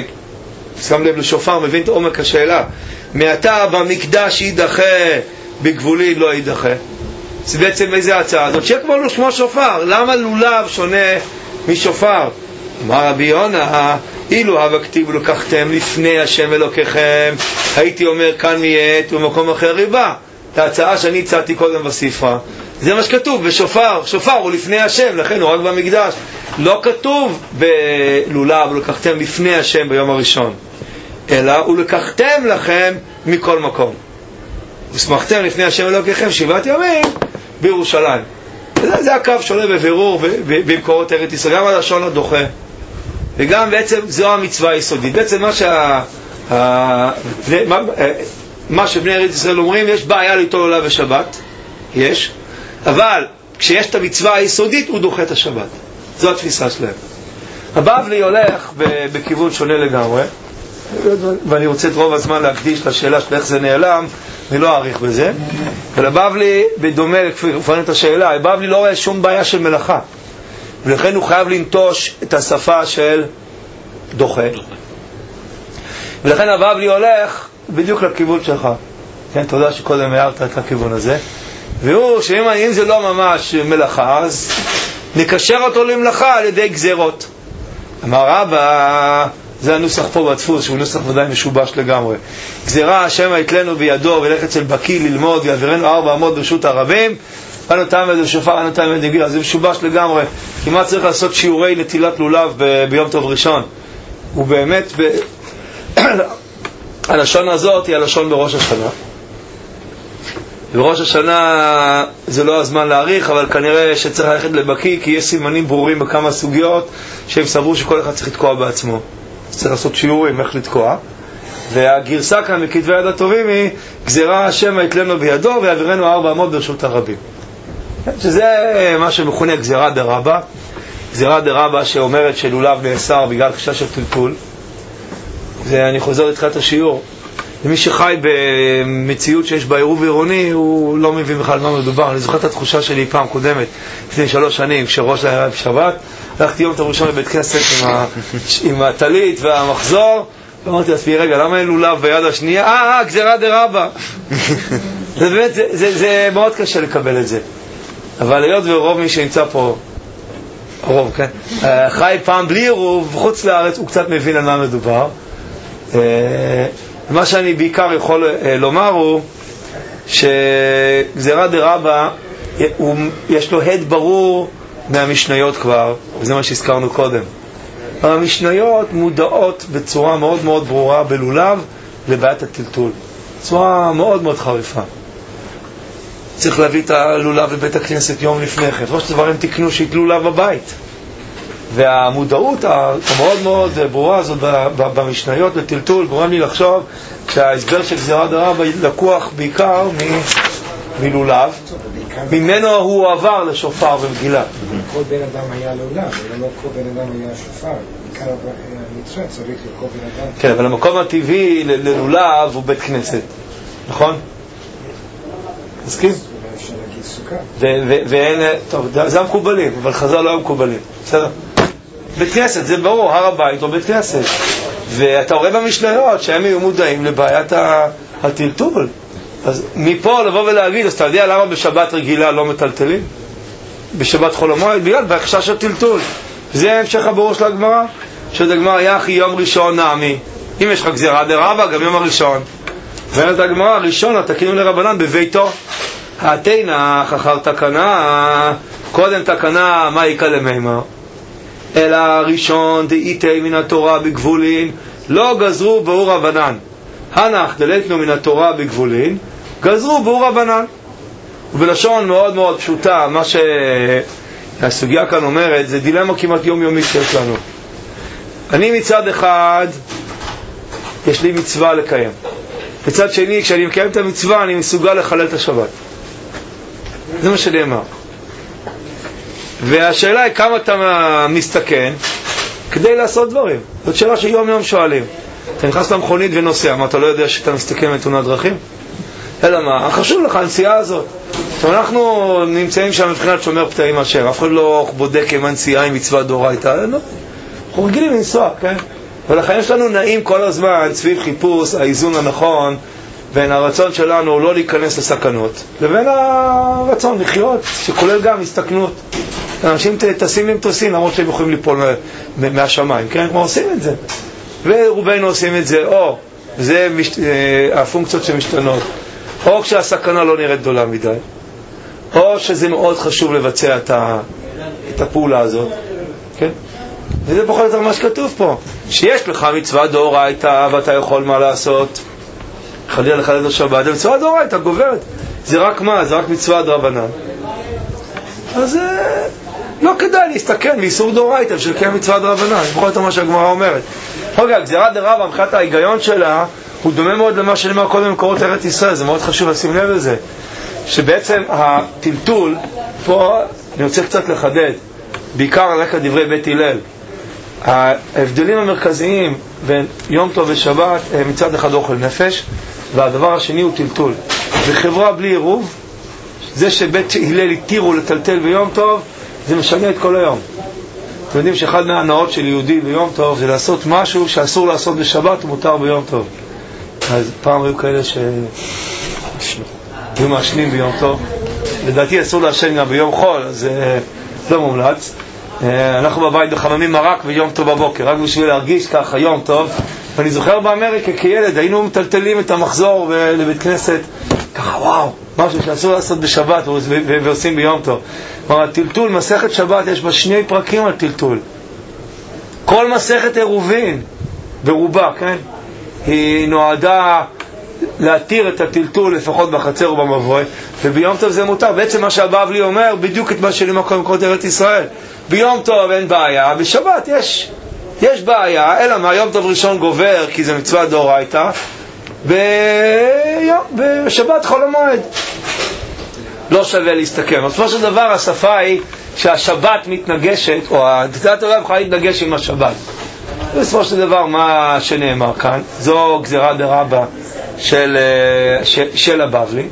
ששם לב לשופר מבין את עומק השאלה, מעתה במקדש יידחה בגבולי לא יידחה. זה בעצם איזה הצעה הזאת שכמו לו שמו שופר, למה לולב שונה משופר? אמר רבי יונה, אילו הווה כתיבו לקחתם לפני השם אלוקיכם, הייתי אומר כאן מיית ובמקום אחר ריבה. את ההצעה שאני הצעתי קודם בספרה, זה מה שכתוב בשופר, שופר הוא לפני השם, לכן הוא רק במקדש. לא כתוב בלולב לקחתם לפני השם ביום הראשון, אלא הוא לקחתם לכם מכל מקום, וסמכתם לפני השם אלוקיכם שבעת ימים בירושלים. זה, זה הקו שעולה בבירור במקורות ארץ ישראל, גם הלשון הדוחה וגם בעצם זו המצווה היסודית. בעצם מה שה ה, מה, מה שבני ארץ ישראל אומרים, יש בעיה ליטול לולב בשבת, יש, אבל כשיש את המצווה היסודית הוא דוחה את השבת. זו התפיסה שלהם. הבבלי הולך בכיוון שונה לגמרי, ואני רוצה את רוב הזמן להקדיש לשאלה של איך זה נעלם, אני לא אעריך בזה. אבל הבבלי, בדומה לפעמים את השאלה, הבבלי לא רואה שום בעיה של מלאכה, ולכן הוא חייב לנטוש את השפה של דוחה, ולכן הבבלי הולך בדיוק לכיוון שלך. כן, תודה שקודם הערת את הכיוון הזה. והוא שאם זה לא ממש מלאכה, אז נקשר אותו למלאכה על ידי גזירות. אמר רבא, זה הנוסח פה בדפוס, שהוא נוסח ודאי משובש לגמרי. גזירה השם יתלנו בידו ולך אצל בקי ללמוד ויעבירנו ארבע אמות ברשות הרבים, אנו תעמד בשופר, אנו תעמד נגילה. זה משובש לגמרי. כמעט צריך לעשות שיעורי נטילת לולב ב- ביום טוב ראשון. ובאמת ב... הלשון הזאת היא הלשון בראש השנה. בראש השנה זה לא הזמן להאריך, אבל כנראה שצריך ללכת לבקי, כי יש סימנים ברורים בכמה סוגיות שהם סברו שכל אחד צריך לתקוע בעצמו. צריך לעשות שיעורים איך לתקוע. והגרסה כאן מכתבי יד הטובים היא גזירה השם יתלנו בידו ויעבירנו ארבע אמות ברשות הרבים, שזה מה שמכונה גזירה דרבה. גזירה דרבה שאומרת שלולב נאסר בגלל חשש של טלטול. זה אני חוזר לתחילת השיעור, ומי שחי במציאות שיש בה עירוב עירוני, הוא לא מבין בכלל מה מדובר. אני זוכר את התחושה שלי פעם קודמת, לפני שלוש שנים, כשראש היה בשבת, הלכתי יום טוב ראשון לבית כנסת עם, ה... עם הטלית והמחזור, ואמרתי לעצמי, רגע, למה אין לולב ביד השנייה? אה, אה, גזירה דרבא. זה באמת, זה, זה, זה מאוד קשה לקבל את זה. אבל היות ורוב מי שנמצא פה, הרוב, כן? חי פעם בלי עירוב, חוץ לארץ, הוא קצת מבין על מה מדובר. מה שאני בעיקר יכול לומר הוא שגזירה דרבא, יש לו הד ברור מהמשניות כבר, וזה מה שהזכרנו קודם. המשניות מודעות בצורה מאוד מאוד ברורה בלולב לבעיית הטלטול. בצורה מאוד מאוד חריפה. צריך להביא את הלולב לבית הכנסת יום לפני כן. ראש דבר הם תקנו שיתלו לולב בבית. והמודעות המאוד מאוד ברורה הזאת במשניות לטלטול גורם לי לחשוב שההסבר של גזירה דרבא לקוח בעיקר מלולב, ממנו הוא עבר לשופר ומגילה. כל בן אדם היה לולב, ולא כל בן אדם היה שופר. בעיקר המצווה צריך לכל בן אדם. כן, אבל המקום הטבעי ללולב הוא בית כנסת, נכון? מסכים? אפשר להגיד סוכה. ואין, טוב, זה המקובלים, אבל חז"ל לא המקובלים, בסדר? בית כנסת, זה ברור, הר הבית או בית כנסת. ואתה רואה במשניות שהם יהיו מודעים לבעיית הטלטול. אז מפה לבוא ולהגיד, אז אתה יודע למה בשבת רגילה לא מטלטלים? בשבת חול המועד, בגלל בהחשש של טלטול. זה המשך הבירור של הגמרא, שזה הגמרא יחי יום ראשון נעמי. אם יש לך גזירה דרבא, גם יום הראשון. ואומרת הגמרא, הראשון התקינו לרבנן בביתו. התנא אחר תקנה, קודם תקנה מה יקה למימה. אלא הראשון דאיתי מן התורה בגבולין, לא גזרו באור רבנן. הנח דלתנו מן התורה בגבולין, גזרו באור רבנן. ובלשון מאוד מאוד פשוטה, מה שהסוגיה כאן אומרת, זה דילמה כמעט יומיומית שיש לנו. אני מצד אחד, יש לי מצווה לקיים. מצד שני, כשאני מקיים את המצווה, אני מסוגל לחלל את השבת. זה מה שנאמר. והשאלה היא כמה אתה מסתכן כדי לעשות דברים. זאת שאלה שיום יום שואלים. אתה נכנס למכונית ונוסע, מה אתה לא יודע שאתה מסתכן בתאונת דרכים? אלא מה? חשוב לך הנסיעה הזאת. אנחנו נמצאים שם מבחינת שומר פתאים אשר, אף אחד לא בודק אם הנסיעה עם מצווה דאורייתא, לא. אנחנו רגילים לנסוע, כן? ולכן יש לנו נעים כל הזמן סביב חיפוש האיזון הנכון בין הרצון שלנו לא להיכנס לסכנות לבין הרצון לחיות שכולל גם הסתכנות. אנשים טסים למטוסים למרות שהם יכולים ליפול מהשמיים, כן? כמו עושים את זה. ורובנו עושים את זה, או זה מש... הפונקציות שמשתנות, או כשהסכנה לא נראית גדולה מדי, או שזה מאוד חשוב לבצע את, ה... את הפעולה הזאת, כן? וזה פחות או יותר מה שכתוב פה, שיש לך מצווה דאורייתא ואתה יכול מה לעשות, חלילה לחלל את השבת, מצווה דאורייתא גוברת. זה רק מה? זה רק מצווה דרבנן. אז לא כדאי להסתכן באיסור דאורייתא של קיים מצווה דרבנן. זה פחות או יותר מה שהגמרא אומרת. רגע, גזירה דרבא, מבחינת ההיגיון שלה, הוא דומה מאוד למה שנאמר קודם במקורות ארץ ישראל. זה מאוד חשוב לשים לב לזה. שבעצם הטלטול, פה אני רוצה קצת לחדד, בעיקר על רקע דברי בית הלל. ההבדלים המרכזיים בין יום טוב ושבת הם מצד אחד אוכל נפש, והדבר השני הוא טלטול. בחברה בלי עירוב, זה שבית הלל התירו לטלטל ביום טוב, זה משנה את כל היום. אתם יודעים שאחד מההנאות של יהודי ביום טוב זה לעשות משהו שאסור לעשות בשבת ומותר ביום טוב. אז פעם היו כאלה שהיו מעשנים ביום טוב. לדעתי אסור לעשן גם ביום חול, אז לא מומלץ. אנחנו בבית בחממים מרק ביום טוב בבוקר, רק בשביל להרגיש ככה יום טוב. ואני זוכר באמריקה כילד היינו מטלטלים את המחזור לבית כנסת ככה, וואו, משהו שאסור לעשות בשבת ועושים ביום טוב. כלומר, טלטול, מסכת שבת יש בה שני פרקים על טלטול. כל מסכת עירובין ברובה, כן, היא נועדה להתיר את הטלטול לפחות בחצר ובמבוי, וביום טוב זה מותר. בעצם מה שהבבלי אומר בדיוק את מה שנאמר קודם כל ארץ ישראל. ביום טוב אין בעיה, בשבת יש יש בעיה, אלא מה, יום טוב ראשון גובר כי זה מצווה דאורייתא, בשבת חול המועד לא שווה להסתכם. בסופו של דבר השפה היא שהשבת מתנגשת, או הדתת העולם יכולה להתנגש עם השבת. בסופו של דבר מה שנאמר כאן, זו גזירה דרבא של, ש, של הבבלי,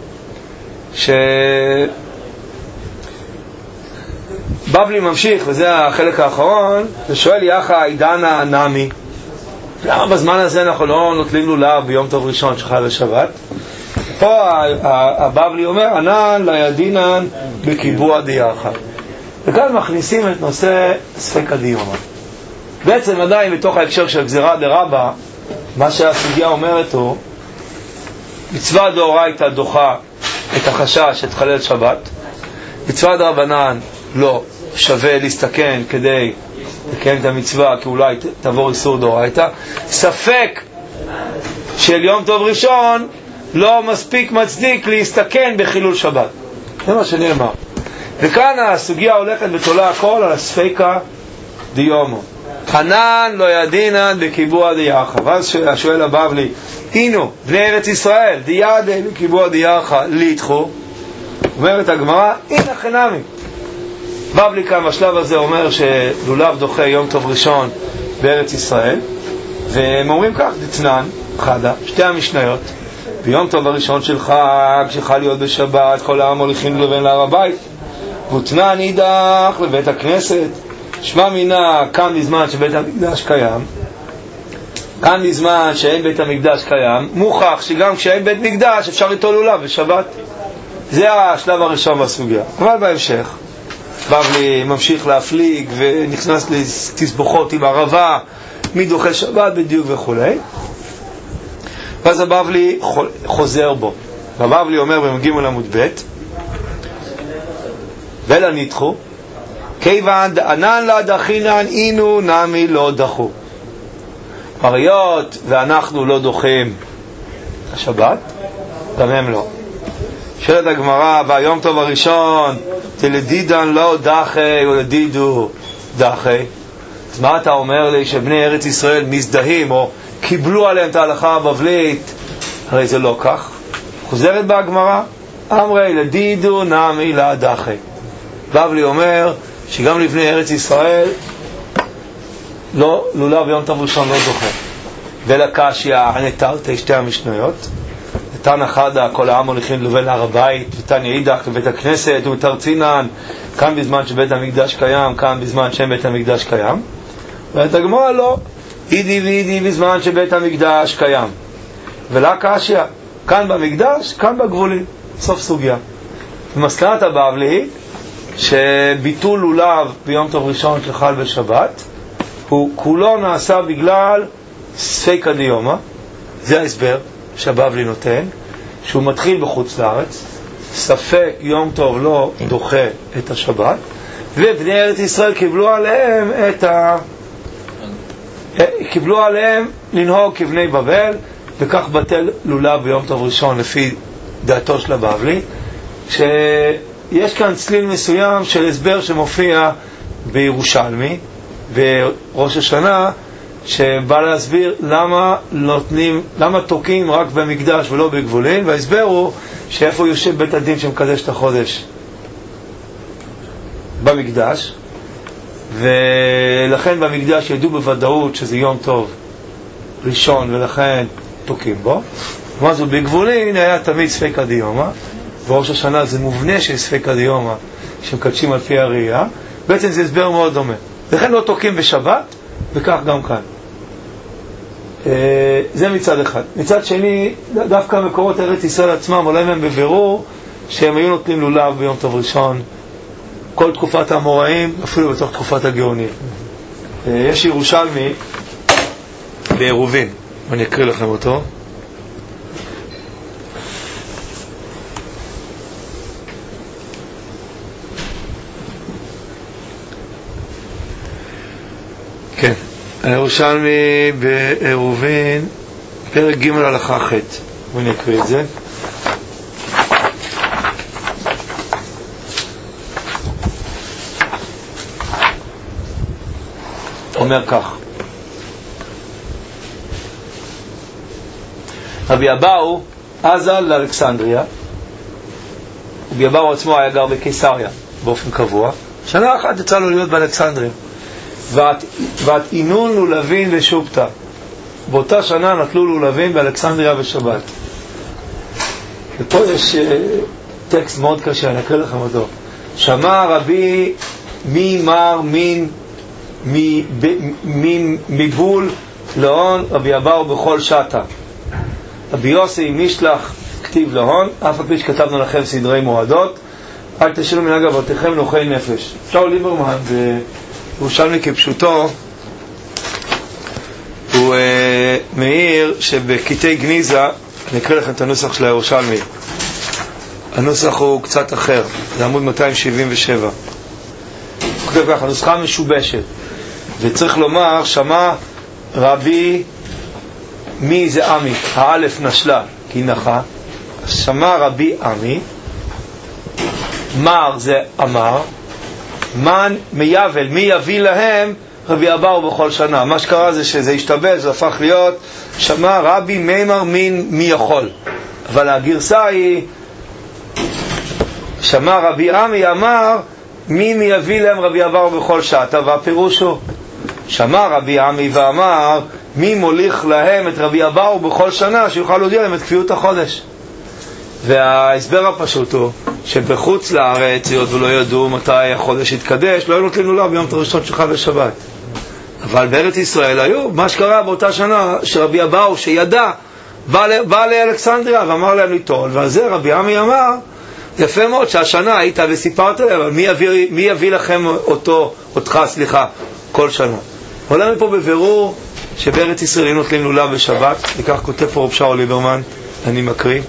שבבלי ממשיך, וזה החלק האחרון, ושואל יחא עידנא נמי, למה בזמן הזה אנחנו לא נוטלים לולב ביום טוב ראשון שחל לשבת? פה הבבלי אומר, ענן לא ידינן בקיבוע דיחא. וכאן מכניסים את נושא ספקא דיומא. בעצם עדיין בתוך ההקשר של גזירה דרבא, מה שהסוגיה אומרת הוא, מצווה דאורייתא דוחה את החשש שתחלל שבת, מצווה דרבנן לא שווה להסתכן כדי לקיים את המצווה, כי אולי תעבור איסור דאורייתא. ספק של יום טוב ראשון לא מספיק מצדיק להסתכן בחילול שבת. זה מה שנאמר. וכאן הסוגיה הולכת ותולה הכל על הספקא דיומא. ענן לא ידינן בקיבוע דיחא. ואז שואל הבבלי, הינו בני ארץ ישראל דידי בקיבוע דיחא ליתחו. אומרת הגמרא, הנה חינמי. בבלי כאן בשלב הזה אומר שלולב דוחה יום טוב ראשון בארץ ישראל, והם אומרים כך, דתנן חדה, שתי המשניות, ביום טוב הראשון של חג שחל להיות בשבת כל העם הולכים לבין להר הבית, ותנן אידך לבית הכנסת. שמע מינה, כאן בזמן שבית המקדש קיים, כאן בזמן שאין בית המקדש קיים, מוכח שגם כשאין בית מקדש אפשר ליטול לולב בשבת. זה השלב הראשון בסוגיה. אבל בהמשך בבלי ממשיך להפליג ונכנס לתסבוכות עם ערבה, מי דוחה שבת בדיוק וכו'. ואז הבבלי חוזר בו. הבבלי אומר במגיעים על עמוד ב' ולא ניתחו כיוון דענן לה דחינן אינו נמי לא דחו. היות ואנחנו לא דוחים השבת, גם הם לא. שואלת הגמרא, והיום טוב הראשון תלדידן לא דחי ולדידו דחי. אז מה אתה אומר לי שבני ארץ ישראל מזדהים או קיבלו עליהם את ההלכה הבבלית? הרי זה לא כך. חוזרת בהגמרא, אמרי לדידו נמי לא דחי. בבלי אומר שגם לבני ארץ ישראל לא, לולב ביום טוב ראשון לא דוחה. ולקשיא הנתרתי שתי המשניות, נתן אחד כל העם הולכים לבין להר הבית, ותן יעידך לבית הכנסת ותרצינן, כאן בזמן שבית המקדש קיים, כאן בזמן שאין בית המקדש קיים. ואת הגמרא לא, אידי ואידי בזמן שבית המקדש קיים. ולקשיא, כאן במקדש, כאן בגבולים. סוף סוגיה. ומסקנת הבבלי שביטול לולב ביום טוב ראשון שחל בשבת הוא כולו נעשה בגלל ספקא דיומא. זה ההסבר שהבבלי נותן, שהוא מתחיל בחוץ לארץ, ספק יום טוב לא דוחה את השבת, ובני ארץ ישראל קיבלו עליהם את ה... קיבלו עליהם לנהוג כבני בבל, וכך בטל לולב ביום טוב ראשון לפי דעתו של הבבלי. שיש כאן צליל מסוים של הסבר שמופיע בירושלמי בראש השנה, שבא להסביר למה נותנים, למה תוקעים רק במקדש ולא בגבולים, וההסבר הוא שאיפה יושב בית הדין שמקדש את החודש? במקדש. ולכן במקדש ידעו בוודאות שזה יום טוב ראשון ולכן תוקעים בו. מה זו בגבולים היה תמיד ספקא דיומא, בראש השנה זה מובנה של ספקא דיומא שמקדשים על פי הראייה. בעצם זה הסבר מאוד דומה, לכן לא תוקעים בשבת, וכך גם כאן. זה מצד אחד. מצד שני, דווקא מקורות ארץ ישראל עצמם עולה מהם בבירור שהם היו נותנים לולב ביום טוב ראשון כל תקופת האמוראים, אפילו בתוך תקופת הגאונים. יש ירושלמי בעירובין, אני אקריא לכם אותו. כן, הירושלמי בעירובין, פרק ג' הלכה ח', ואני אקריא את זה. אומר כך: רבי אבאו עזל לאלכסנדריה. רבי אבאו עצמו היה גר בקיסריה באופן קבוע, שנה אחת יצא לו להיות באלכסנדריה, ואת אינון לולבין ושופטה. באותה שנה נטלו לולבין באלכסנדריה בשבת. ופה יש טקסט מאוד קשה, אני אקריא לכם אותו. שמע רבי ממר מין מבול להון רבי אבאו בכל שטה. רבי יוסי משלח כתיב להון, אף הפי שכתבנו לכם סדרי מועדות, אל תשאירו מנהג אבותיכם נוחי נפש. שאול ליברמן, ירושלמי כפשוטו, הוא uh, מעיר שבקטעי גניזה, אני אקריא לכם את הנוסח של הירושלמי, הנוסח הוא קצת אחר, זה עמוד מאתיים שבעים ושבע. הוא כותב ככה, הנוסחה משובשת, וצריך לומר, שמע רבי, מי זה עמי? האלף נשלה כי נחה, שמע רבי עמי, מר זה אמר, מן מייבל, מי יביא להם רבי אבאו בכל שנה. מה שקרה זה שזה השתבש, זה הפך להיות שמע רבי מימר מין מי יכול, אבל הגרסה היא שמע רבי עמי אמר מי מי יביא להם רבי אבאו בכל שעה. והפירוש הוא שמע רבי עמי ואמר מי מוליך להם את רבי אבאו בכל שנה שיוכל להודיע להם את כפיות החודש. וההסבר הפשוט הוא שבחוץ לארץ, היות ולא ידעו מתי החודש יתקדש, לא היו נוטלים לולב ביום הראשון של חג ושבת. אבל בארץ ישראל היו, מה שקרה באותה שנה שרבי אבאו שידע בא, בא לאלכסנדריה ואמר להם ליטול, ועל זה רבי עמי אמר יפה מאוד שהשנה היית וסיפרת להם, אבל מי יביא, מי יביא לכם אותו, אותך סליחה כל שנה. עולה מפה בבירור שבארץ ישראל היו נוטלים לולב בשבת, וכך כותב פה רב שאול ליברמן, אני מקריא.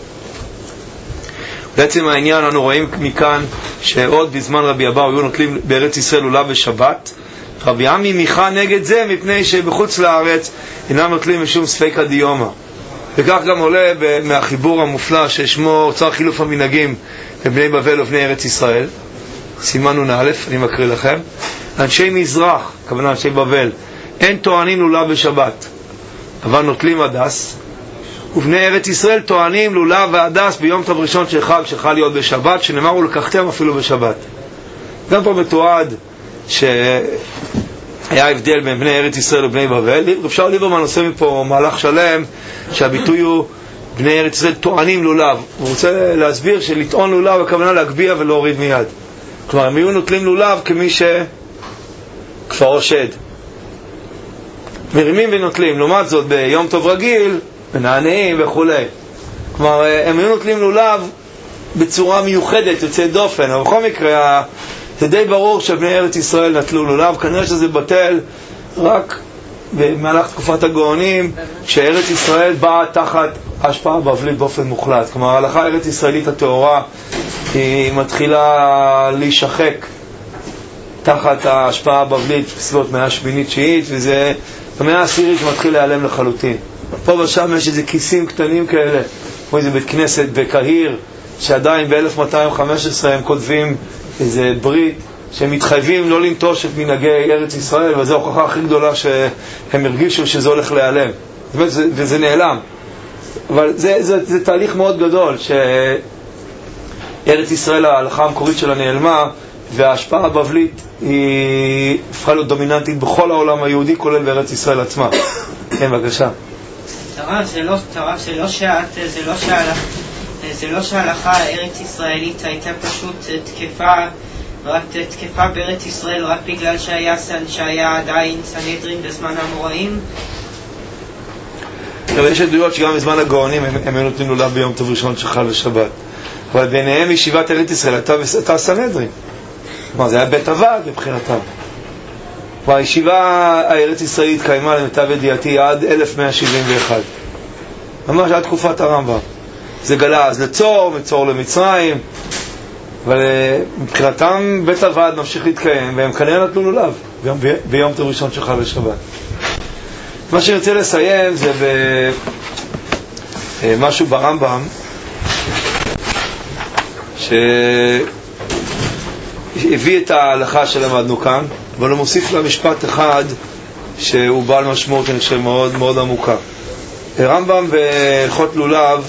בעצם העניין, אנחנו רואים מכאן שעוד בזמן רבי אבאו היו נוטלים בארץ ישראל לולב בשבת. רבי עמי מיכה נגד זה מפני שבחוץ לארץ אינם נוטלים משום ספיקא דיומא. וכך גם עולה מהחיבור המופלא ששמו אוצר חילוף המנהגים בבני בבל ובני ארץ ישראל, סימן נ"א, אני מקריא לכם. אנשי מזרח, כוונה אנשי בבל, אין טוענים לולב בשבת, אבל נוטלים הדס, ובני ארץ ישראל טוענים לולב והדס ביום טוב ראשון של חג שחל להיות בשבת, שנאמר ולקחתם אפילו בשבת. גם פה מתועד שהיה הבדל בין בני ארץ ישראל ובני בבל. רב שאול ליברמן עושה מפה מהלך שלם שהביטוי הוא בני ארץ ישראל טוענים לולב. הוא רוצה להסביר שלטעון לולב הכוונה להגביה ולהוריד מיד. כלומר הם היו נוטלים לולב כמי שכפרו שד, מרימים ונוטלים. לעומת זאת ביום טוב רגיל מנענעים וכו'. כלומר הם היו נוטלים לולב בצורה מיוחדת, יוצא דופן. אבל בכל מקרה זה די ברור שבני ארץ ישראל נטלו לולב. כנראה שזה בטל רק במהלך תקופת הגאונים, שארץ ישראל באה תחת השפעה בבלית באופן מוחלט. כלומר ההלכה הארץ ישראלית התאורה היא מתחילה להישחק תחת ההשפעה הבבלית בסביבות מאה שמינית תשיעית, וזה במאה העשירית מתחיל להיעלם לחלוטין. פה ושם יש איזה כיסים קטנים כאלה, כמו איזה בית כנסת בקהיר, שעדיין ב-אלף מאתיים וחמש עשרה הם כותבים איזה ברית שהם מתחייבים לא לנטוש את מנהגי ארץ ישראל, וזו ההוכחה הכי גדולה שהם הרגישו שזה הולך להיעלם, וזה, וזה נעלם. אבל זה, זה, זה תהליך מאוד גדול, שארץ ישראל, ההלכה המקורית שלה נעלמה, וההשפעה הבבלית היא הפכה להיות דומיננטית בכל העולם היהודי, כולל בארץ ישראל עצמה. כן, בבקשה. תראה, זה לא, תראה, זה לא שאת, זה לא שההלכה, זה לא שההלכה הארץ ישראלית הייתה פשוט תקפה, רק תקפה בארץ ישראל רק בגלל שהיה, שהיה עדיין סנהדרין בזמן המוראים. יש עדויות שגם בזמן הגאונים הם, הם נותנים לולב ביום טוב ראשון שחל ושבת, אבל ביניהם ישיבת ארץ ישראל הייתה סנהדרין. כלומר זה היה בית הוועד מבחינתם. והישיבה הארץ ישראלית קיימה למיטב ידיעתי עד אלף מאה שבעים ואחת, ממש עד תקופת הרמב"ם. זה גלה אז לצור, מצור למצרים, אבל מבחינתם בית הוועד ממשיך להתקיים, והם כנראה נתנו לולב ביום, ביום טוב ראשון של חג ושבת. מה שאני רוצה לסיים זה במשהו ברמב"ם שהביא את ההלכה שלמדנו כאן, אבל הוא מוסיף לה משפט אחד שהוא בעל משמעות, אני חושב, מאוד מאוד עמוקה. רמב"ם בהלכות לולב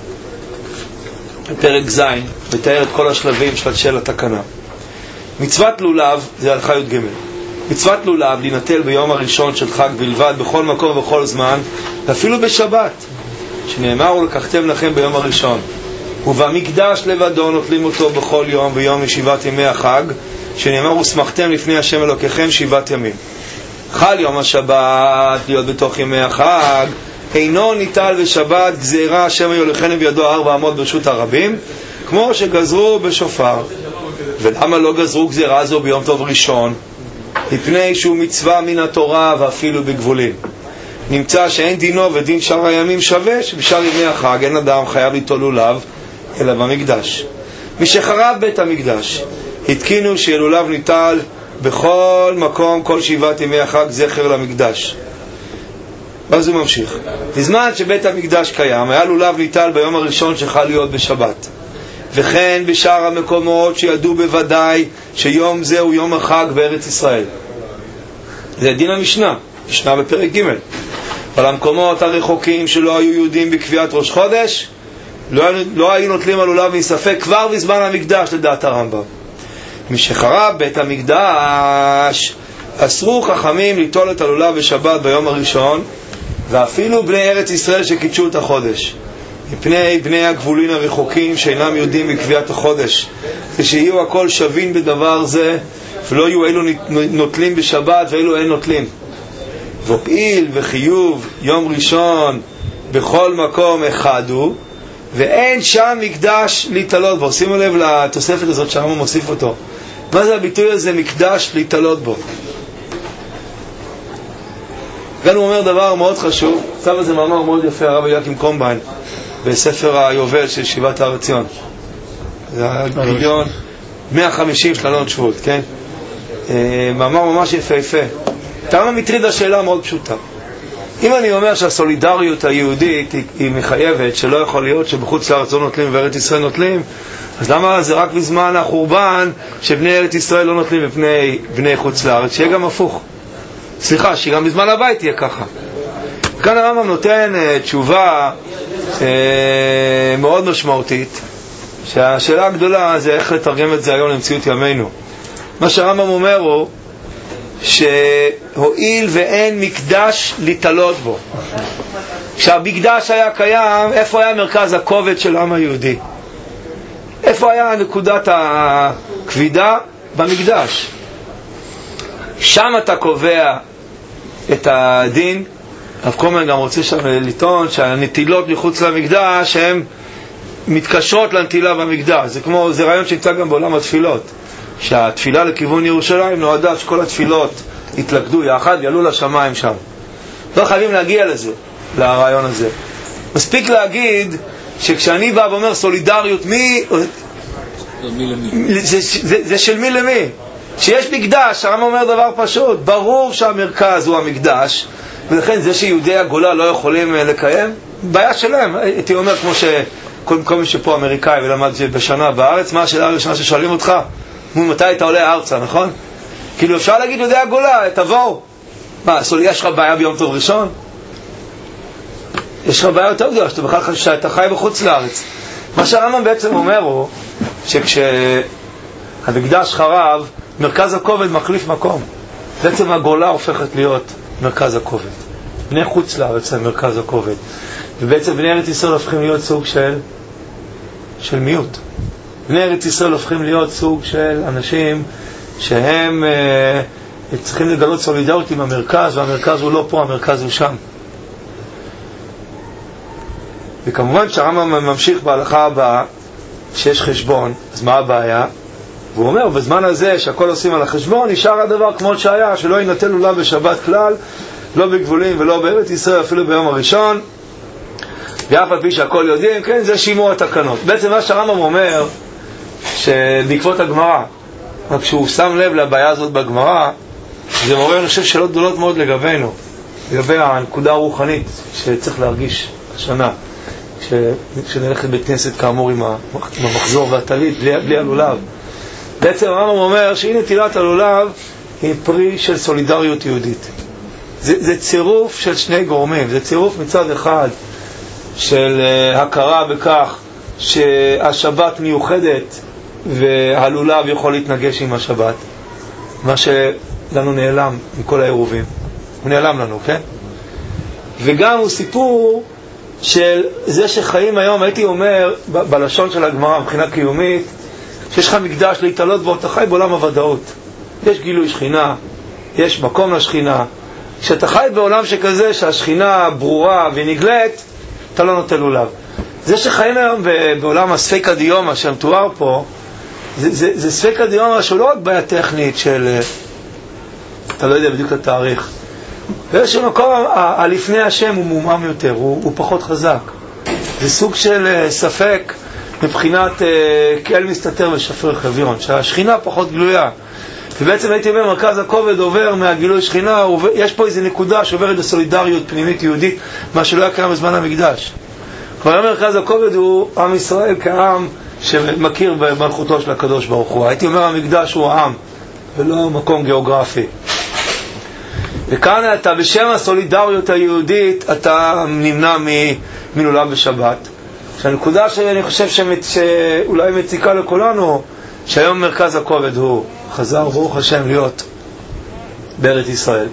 פרק ז' מתאר את כל השלבים של התקנה. מצוות לולב זה הלכה י' ג'. מצוות לולב להינטל ביום הראשון של חג בלבד, בכל מקום ובכל זמן, ואפילו בשבת, שנאמר ולקחתם לכם ביום הראשון. ובמקדש לבדו נוטלים אותו בכל יום ביום ישיבת ימי החג, שנאמר ושמחתם לפני השם אלוקיכם שבעת ימים. חל יום השבת להיות בתוך ימי החג, אינו ניטל בשבת גזירה השם יוליכנו בידו ארבע אמות ברשות הרבים, כמו שגזרו בשופר. ולמה לא גזרו גזירה זו ביום טוב ראשון? מפני שהוא מצווה מן התורה ואפילו בגבולים. נמצא שאין דינו ודין שאר הימים שווה, שבשאר ימי החג אין אדם חייב ליטול לולב אלא במקדש. משחרב בית המקדש התקינו שלולב ניטל בכל מקום כל שבעת ימי החג זכר למקדש. אז הוא ממשיך. בזמן שבית המקדש קיים היה לולב ניטל ביום הראשון שחל להיות בשבת, וכן בשאר המקומות שידעו בוודאי שיום זה הוא יום החג בארץ ישראל. זה דין המשנה, משנה בפרק ג'. אבל המקומות הרחוקים שלא היו יהודים בקביעת ראש חודש לא, לא היו נוטלים על לולב מספק כבר בזמן המקדש לדעת הרמב"ם. משחרב בית המקדש אסרו חכמים ליטול את הלולב בשבת ביום הראשון, ואפילו בני ארץ ישראל שקידשו את החודש, מפני בני הגבולין הרחוקים שאינם יודעים בקביעת החודש, ושיהיו הכל שווים בדבר זה, ולא יהיו אלו נוטלים בשבת ואלו אין נוטלים. ופעיל וחיוב יום ראשון בכל מקום אחד הוא, ואין שם מקדש להתעלות בו. שימו לב לתוספת הזאת שהרמב"ם מוסיף אותו. מה זה הביטוי הזה מקדש להתעלות בו? כאן הוא אומר דבר מאוד חשוב. כתב איזה מאמר מאוד יפה הרב אליקים קומביין בספר היובל של ישיבת הר עציון, זה הגיליון מאה וחמישים של אלון שבות, כן? מאמר ממש יפה יפה. תמה מטריד השאלה מאוד פשוטה. אם אני אומר שהסולידריות היהודית היא, היא מחייבת, שלא יכול להיות שבחוץ לארץ לא נוטלים וארץ ישראל נוטלים, אז למה זה רק בזמן החורבן שבני ארץ ישראל לא נוטלים בפני בני חוץ לארץ? שיהיה גם הפוך. סליחה, שגם בזמן הבית יהיה ככה. כאן הרמב"ם נותן uh, תשובה uh, מאוד משמעותית, שהשאלה הגדולה זה איך לתרגם את זה היום למציאות ימינו. מה שהרמב"ם אומר הוא שהואיל ואין מקדש להתעלות בו. כשהמקדש היה קיים, איפה היה מרכז הכובד של העם היהודי? איפה היה נקודת הכבידה? במקדש. שם אתה קובע את הדין. הרב קומר גם רוצה שם לטעון שהנטילות מחוץ למקדש הן מתקשרות לנטילה במקדש. זה כמו, זה רעיון שנמצא גם בעולם התפילות, שהתפילה לכיוון ירושלים נועדה שכל התפילות יתלכדו יחד ויעלו לשמיים שם. לא חייבים להגיע לזה, לרעיון הזה. מספיק להגיד שכשאני בא ואומר סולידריות, מי זה, זה, זה של מי למי? שיש מקדש, הרמב"ם אומר דבר פשוט, ברור שהמרכז הוא המקדש, ולכן זה שיהודי הגולה לא יכולים לקיים, בעיה שלהם. הייתי אומר כמו שכל כל מי שפה אמריקאי ולמד בשנה בארץ, מה השאלה הראשונה ששואלים אותך? מתי אתה עולה ארצה, נכון? כאילו אפשר להגיד יהודי הגולה, תבואו. מה, יש לך בעיה ביום טוב ראשון? יש לך בעיה יותר גדולה, שאתה בכלל חושב שאתה חי בחוץ לארץ. מה שהרמב"ם בעצם אומר הוא שכשהמקדש חרב, מרכז הכובד מחליף מקום. בעצם הגולה הופכת להיות מרכז הכובד. בני חוץ לארץ הם מרכז הכובד. ובעצם בני ארץ ישראל הופכים להיות סוג של של מיעוט. בני ארץ ישראל הופכים להיות סוג של אנשים שהם אה, צריכים לגלות סולידריות עם המרכז, והמרכז הוא לא פה, המרכז הוא שם. וכמובן שהרמב"ם ממשיך בהלכה הבאה שיש חשבון, אז מה הבעיה? והוא אומר, בזמן הזה שהכל עושים על החשבון, נשאר הדבר כמו שהיה, שלא ינטל לולב בשבת כלל, לא בגבולים ולא בארץ ישראל, אפילו ביום הראשון, ואף על פי שהכל יודעים, כן, זה שימור התקנות. בעצם מה שהרמב"ם אומר, שבעקבות הגמרא, רק שהוא שם לב לבעיה הזאת בגמרא, זה מעורר, אני חושב, שאלות גדולות מאוד לגבינו, לגבי הנקודה הרוחנית שצריך להרגיש השנה, כשנלך לבית כנסת כאמור עם המחזור והטלית, בלי, בלי הלולב. בעצם הרמב"ם אומר שהיא נטילת הלולב היא פרי של סולידריות יהודית. זה, זה צירוף של שני גורמים. זה צירוף מצד אחד של uh, הכרה בכך שהשבת מיוחדת והלולב יכול להתנגש עם השבת, מה שלנו נעלם מכל העירובים, הוא נעלם לנו, כן? וגם הוא סיפור של זה שחיים היום, הייתי אומר, ב- בלשון של הגמרא, מבחינה קיומית, שיש לך מקדש להתעלות בו, אתה חי בעולם הוודאות. יש גילוי שכינה, יש מקום לשכינה. כשאתה חי בעולם שכזה, שהשכינה ברורה ונגלית, אתה לא נוטל לולב. זה שחיים היום בעולם הספקא דיומא שמתואר פה, זה, זה, זה ספקא דיומא שהוא לא רק בעיה טכנית של, אתה לא יודע בדיוק את התאריך. באיזשהו מקום, הלפני השם הוא מומם יותר, הוא, הוא פחות חזק. זה סוג של ספק מבחינת כאל מסתתר ושפר חבירון, שהשכינה פחות גלויה. ובעצם הייתי אומר, מרכז הכובד עובר מהגילוי שכינה, יש פה איזו נקודה שעוברת בסולידריות פנימית יהודית, מה שלא היה קיים בזמן המקדש. כבר מרכז הכובד הוא עם ישראל כעם שמכיר במלכותו של הקדוש ברוך הוא. הייתי אומר, המקדש הוא העם, ולא מקום גיאוגרפי. וכאן אתה, בשם הסולידריות היהודית, אתה נמנע מלולב בשבת. שהנקודה שאני חושב שמצ... שאולי מציקה לכולנו, שהיום מרכז הכובד הוא חזר ברוך השם להיות בארץ ישראל.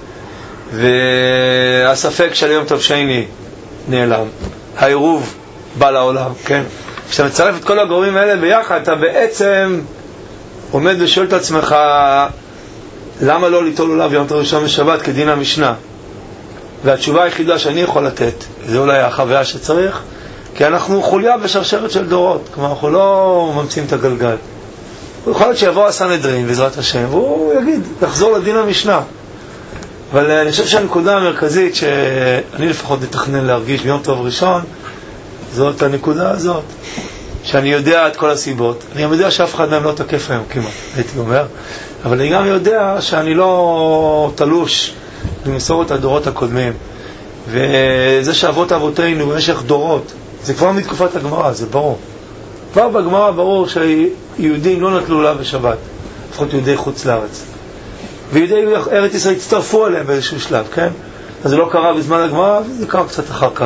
והספק של יום טוב שני נעלם. העירוב בא לעולם, כן? כשאתה מצרף את כל הגורמים האלה ביחד, אתה בעצם עומד ושואל את עצמך, למה לא ליטול לולב יום טוב ראשון בשבת כדין המשנה? והתשובה היחידה שאני יכול לתת, זה אולי החוויה שצריך, כי אנחנו חוליה בשרשרת של דורות, כלומר אנחנו לא ממציאים את הגלגל. יכול להיות שיבוא הסנהדרין בעזרת השם, והוא יגיד, תחזור לדין המשנה. אבל אני חושב שהנקודה המרכזית שאני לפחות מתכנן להרגיש ביום טוב ראשון, זאת הנקודה הזאת, שאני יודע את כל הסיבות. אני גם יודע שאף אחד מהם לא תקף היום כמעט, הייתי אומר, אבל אני גם יודע שאני לא תלוש במסורת הדורות הקודמים. וזה שאבות אבותינו במשך דורות, זה כבר מתקופת הגמרא, זה ברור. כבר בגמרא ברור שיהודים לא נטלו לולב בשבת, לפחות יהודי חוץ לארץ. ויהודי ארץ ישראל הצטרפו עליהם באיזשהו שלב, כן? אז זה לא קרה בזמן הגמרא, זה קרה קצת אחר כך.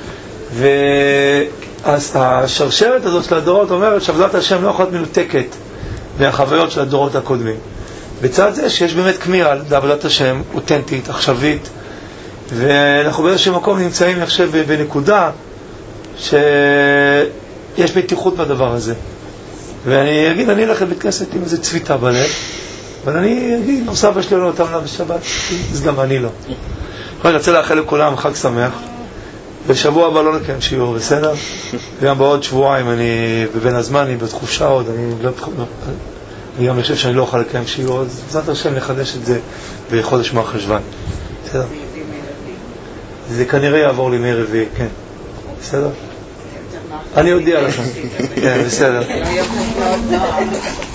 והשרשרת הזאת של הדורות אומרת שעבודת השם לא יכולה להיות מנותקת מהחוויות של הדורות הקודמים. בצד זה שיש באמת כמיהה לעבודת השם אותנטית, עכשווית, ואנחנו באיזשהו מקום נמצאים, אני חושב, בנקודה שיש מתיחות בדבר הזה. ואני אגיד, אני אלך לבית כנסת עם איזה צביטה בלב, אבל אני אגיד, לא סבא שלי לא אותם לה בשבת, אז גם אני לא. אני רוצה לאחל לכולם חג שמח. בשבוע הבא לא נקיים שיעור, בסדר? וגם בעוד שבועיים אני בבין הזמן, אני בחופשה עוד, אני לא... אני גם חושב שאני לא אוכל לקיים שיעור, אז בעזרת השם נחדש את זה בחודש מרחשוון. בסדר? זה כנראה יעבור לימי רביעי, כן. בסדר? אני אודיע לכם. כן, בסדר.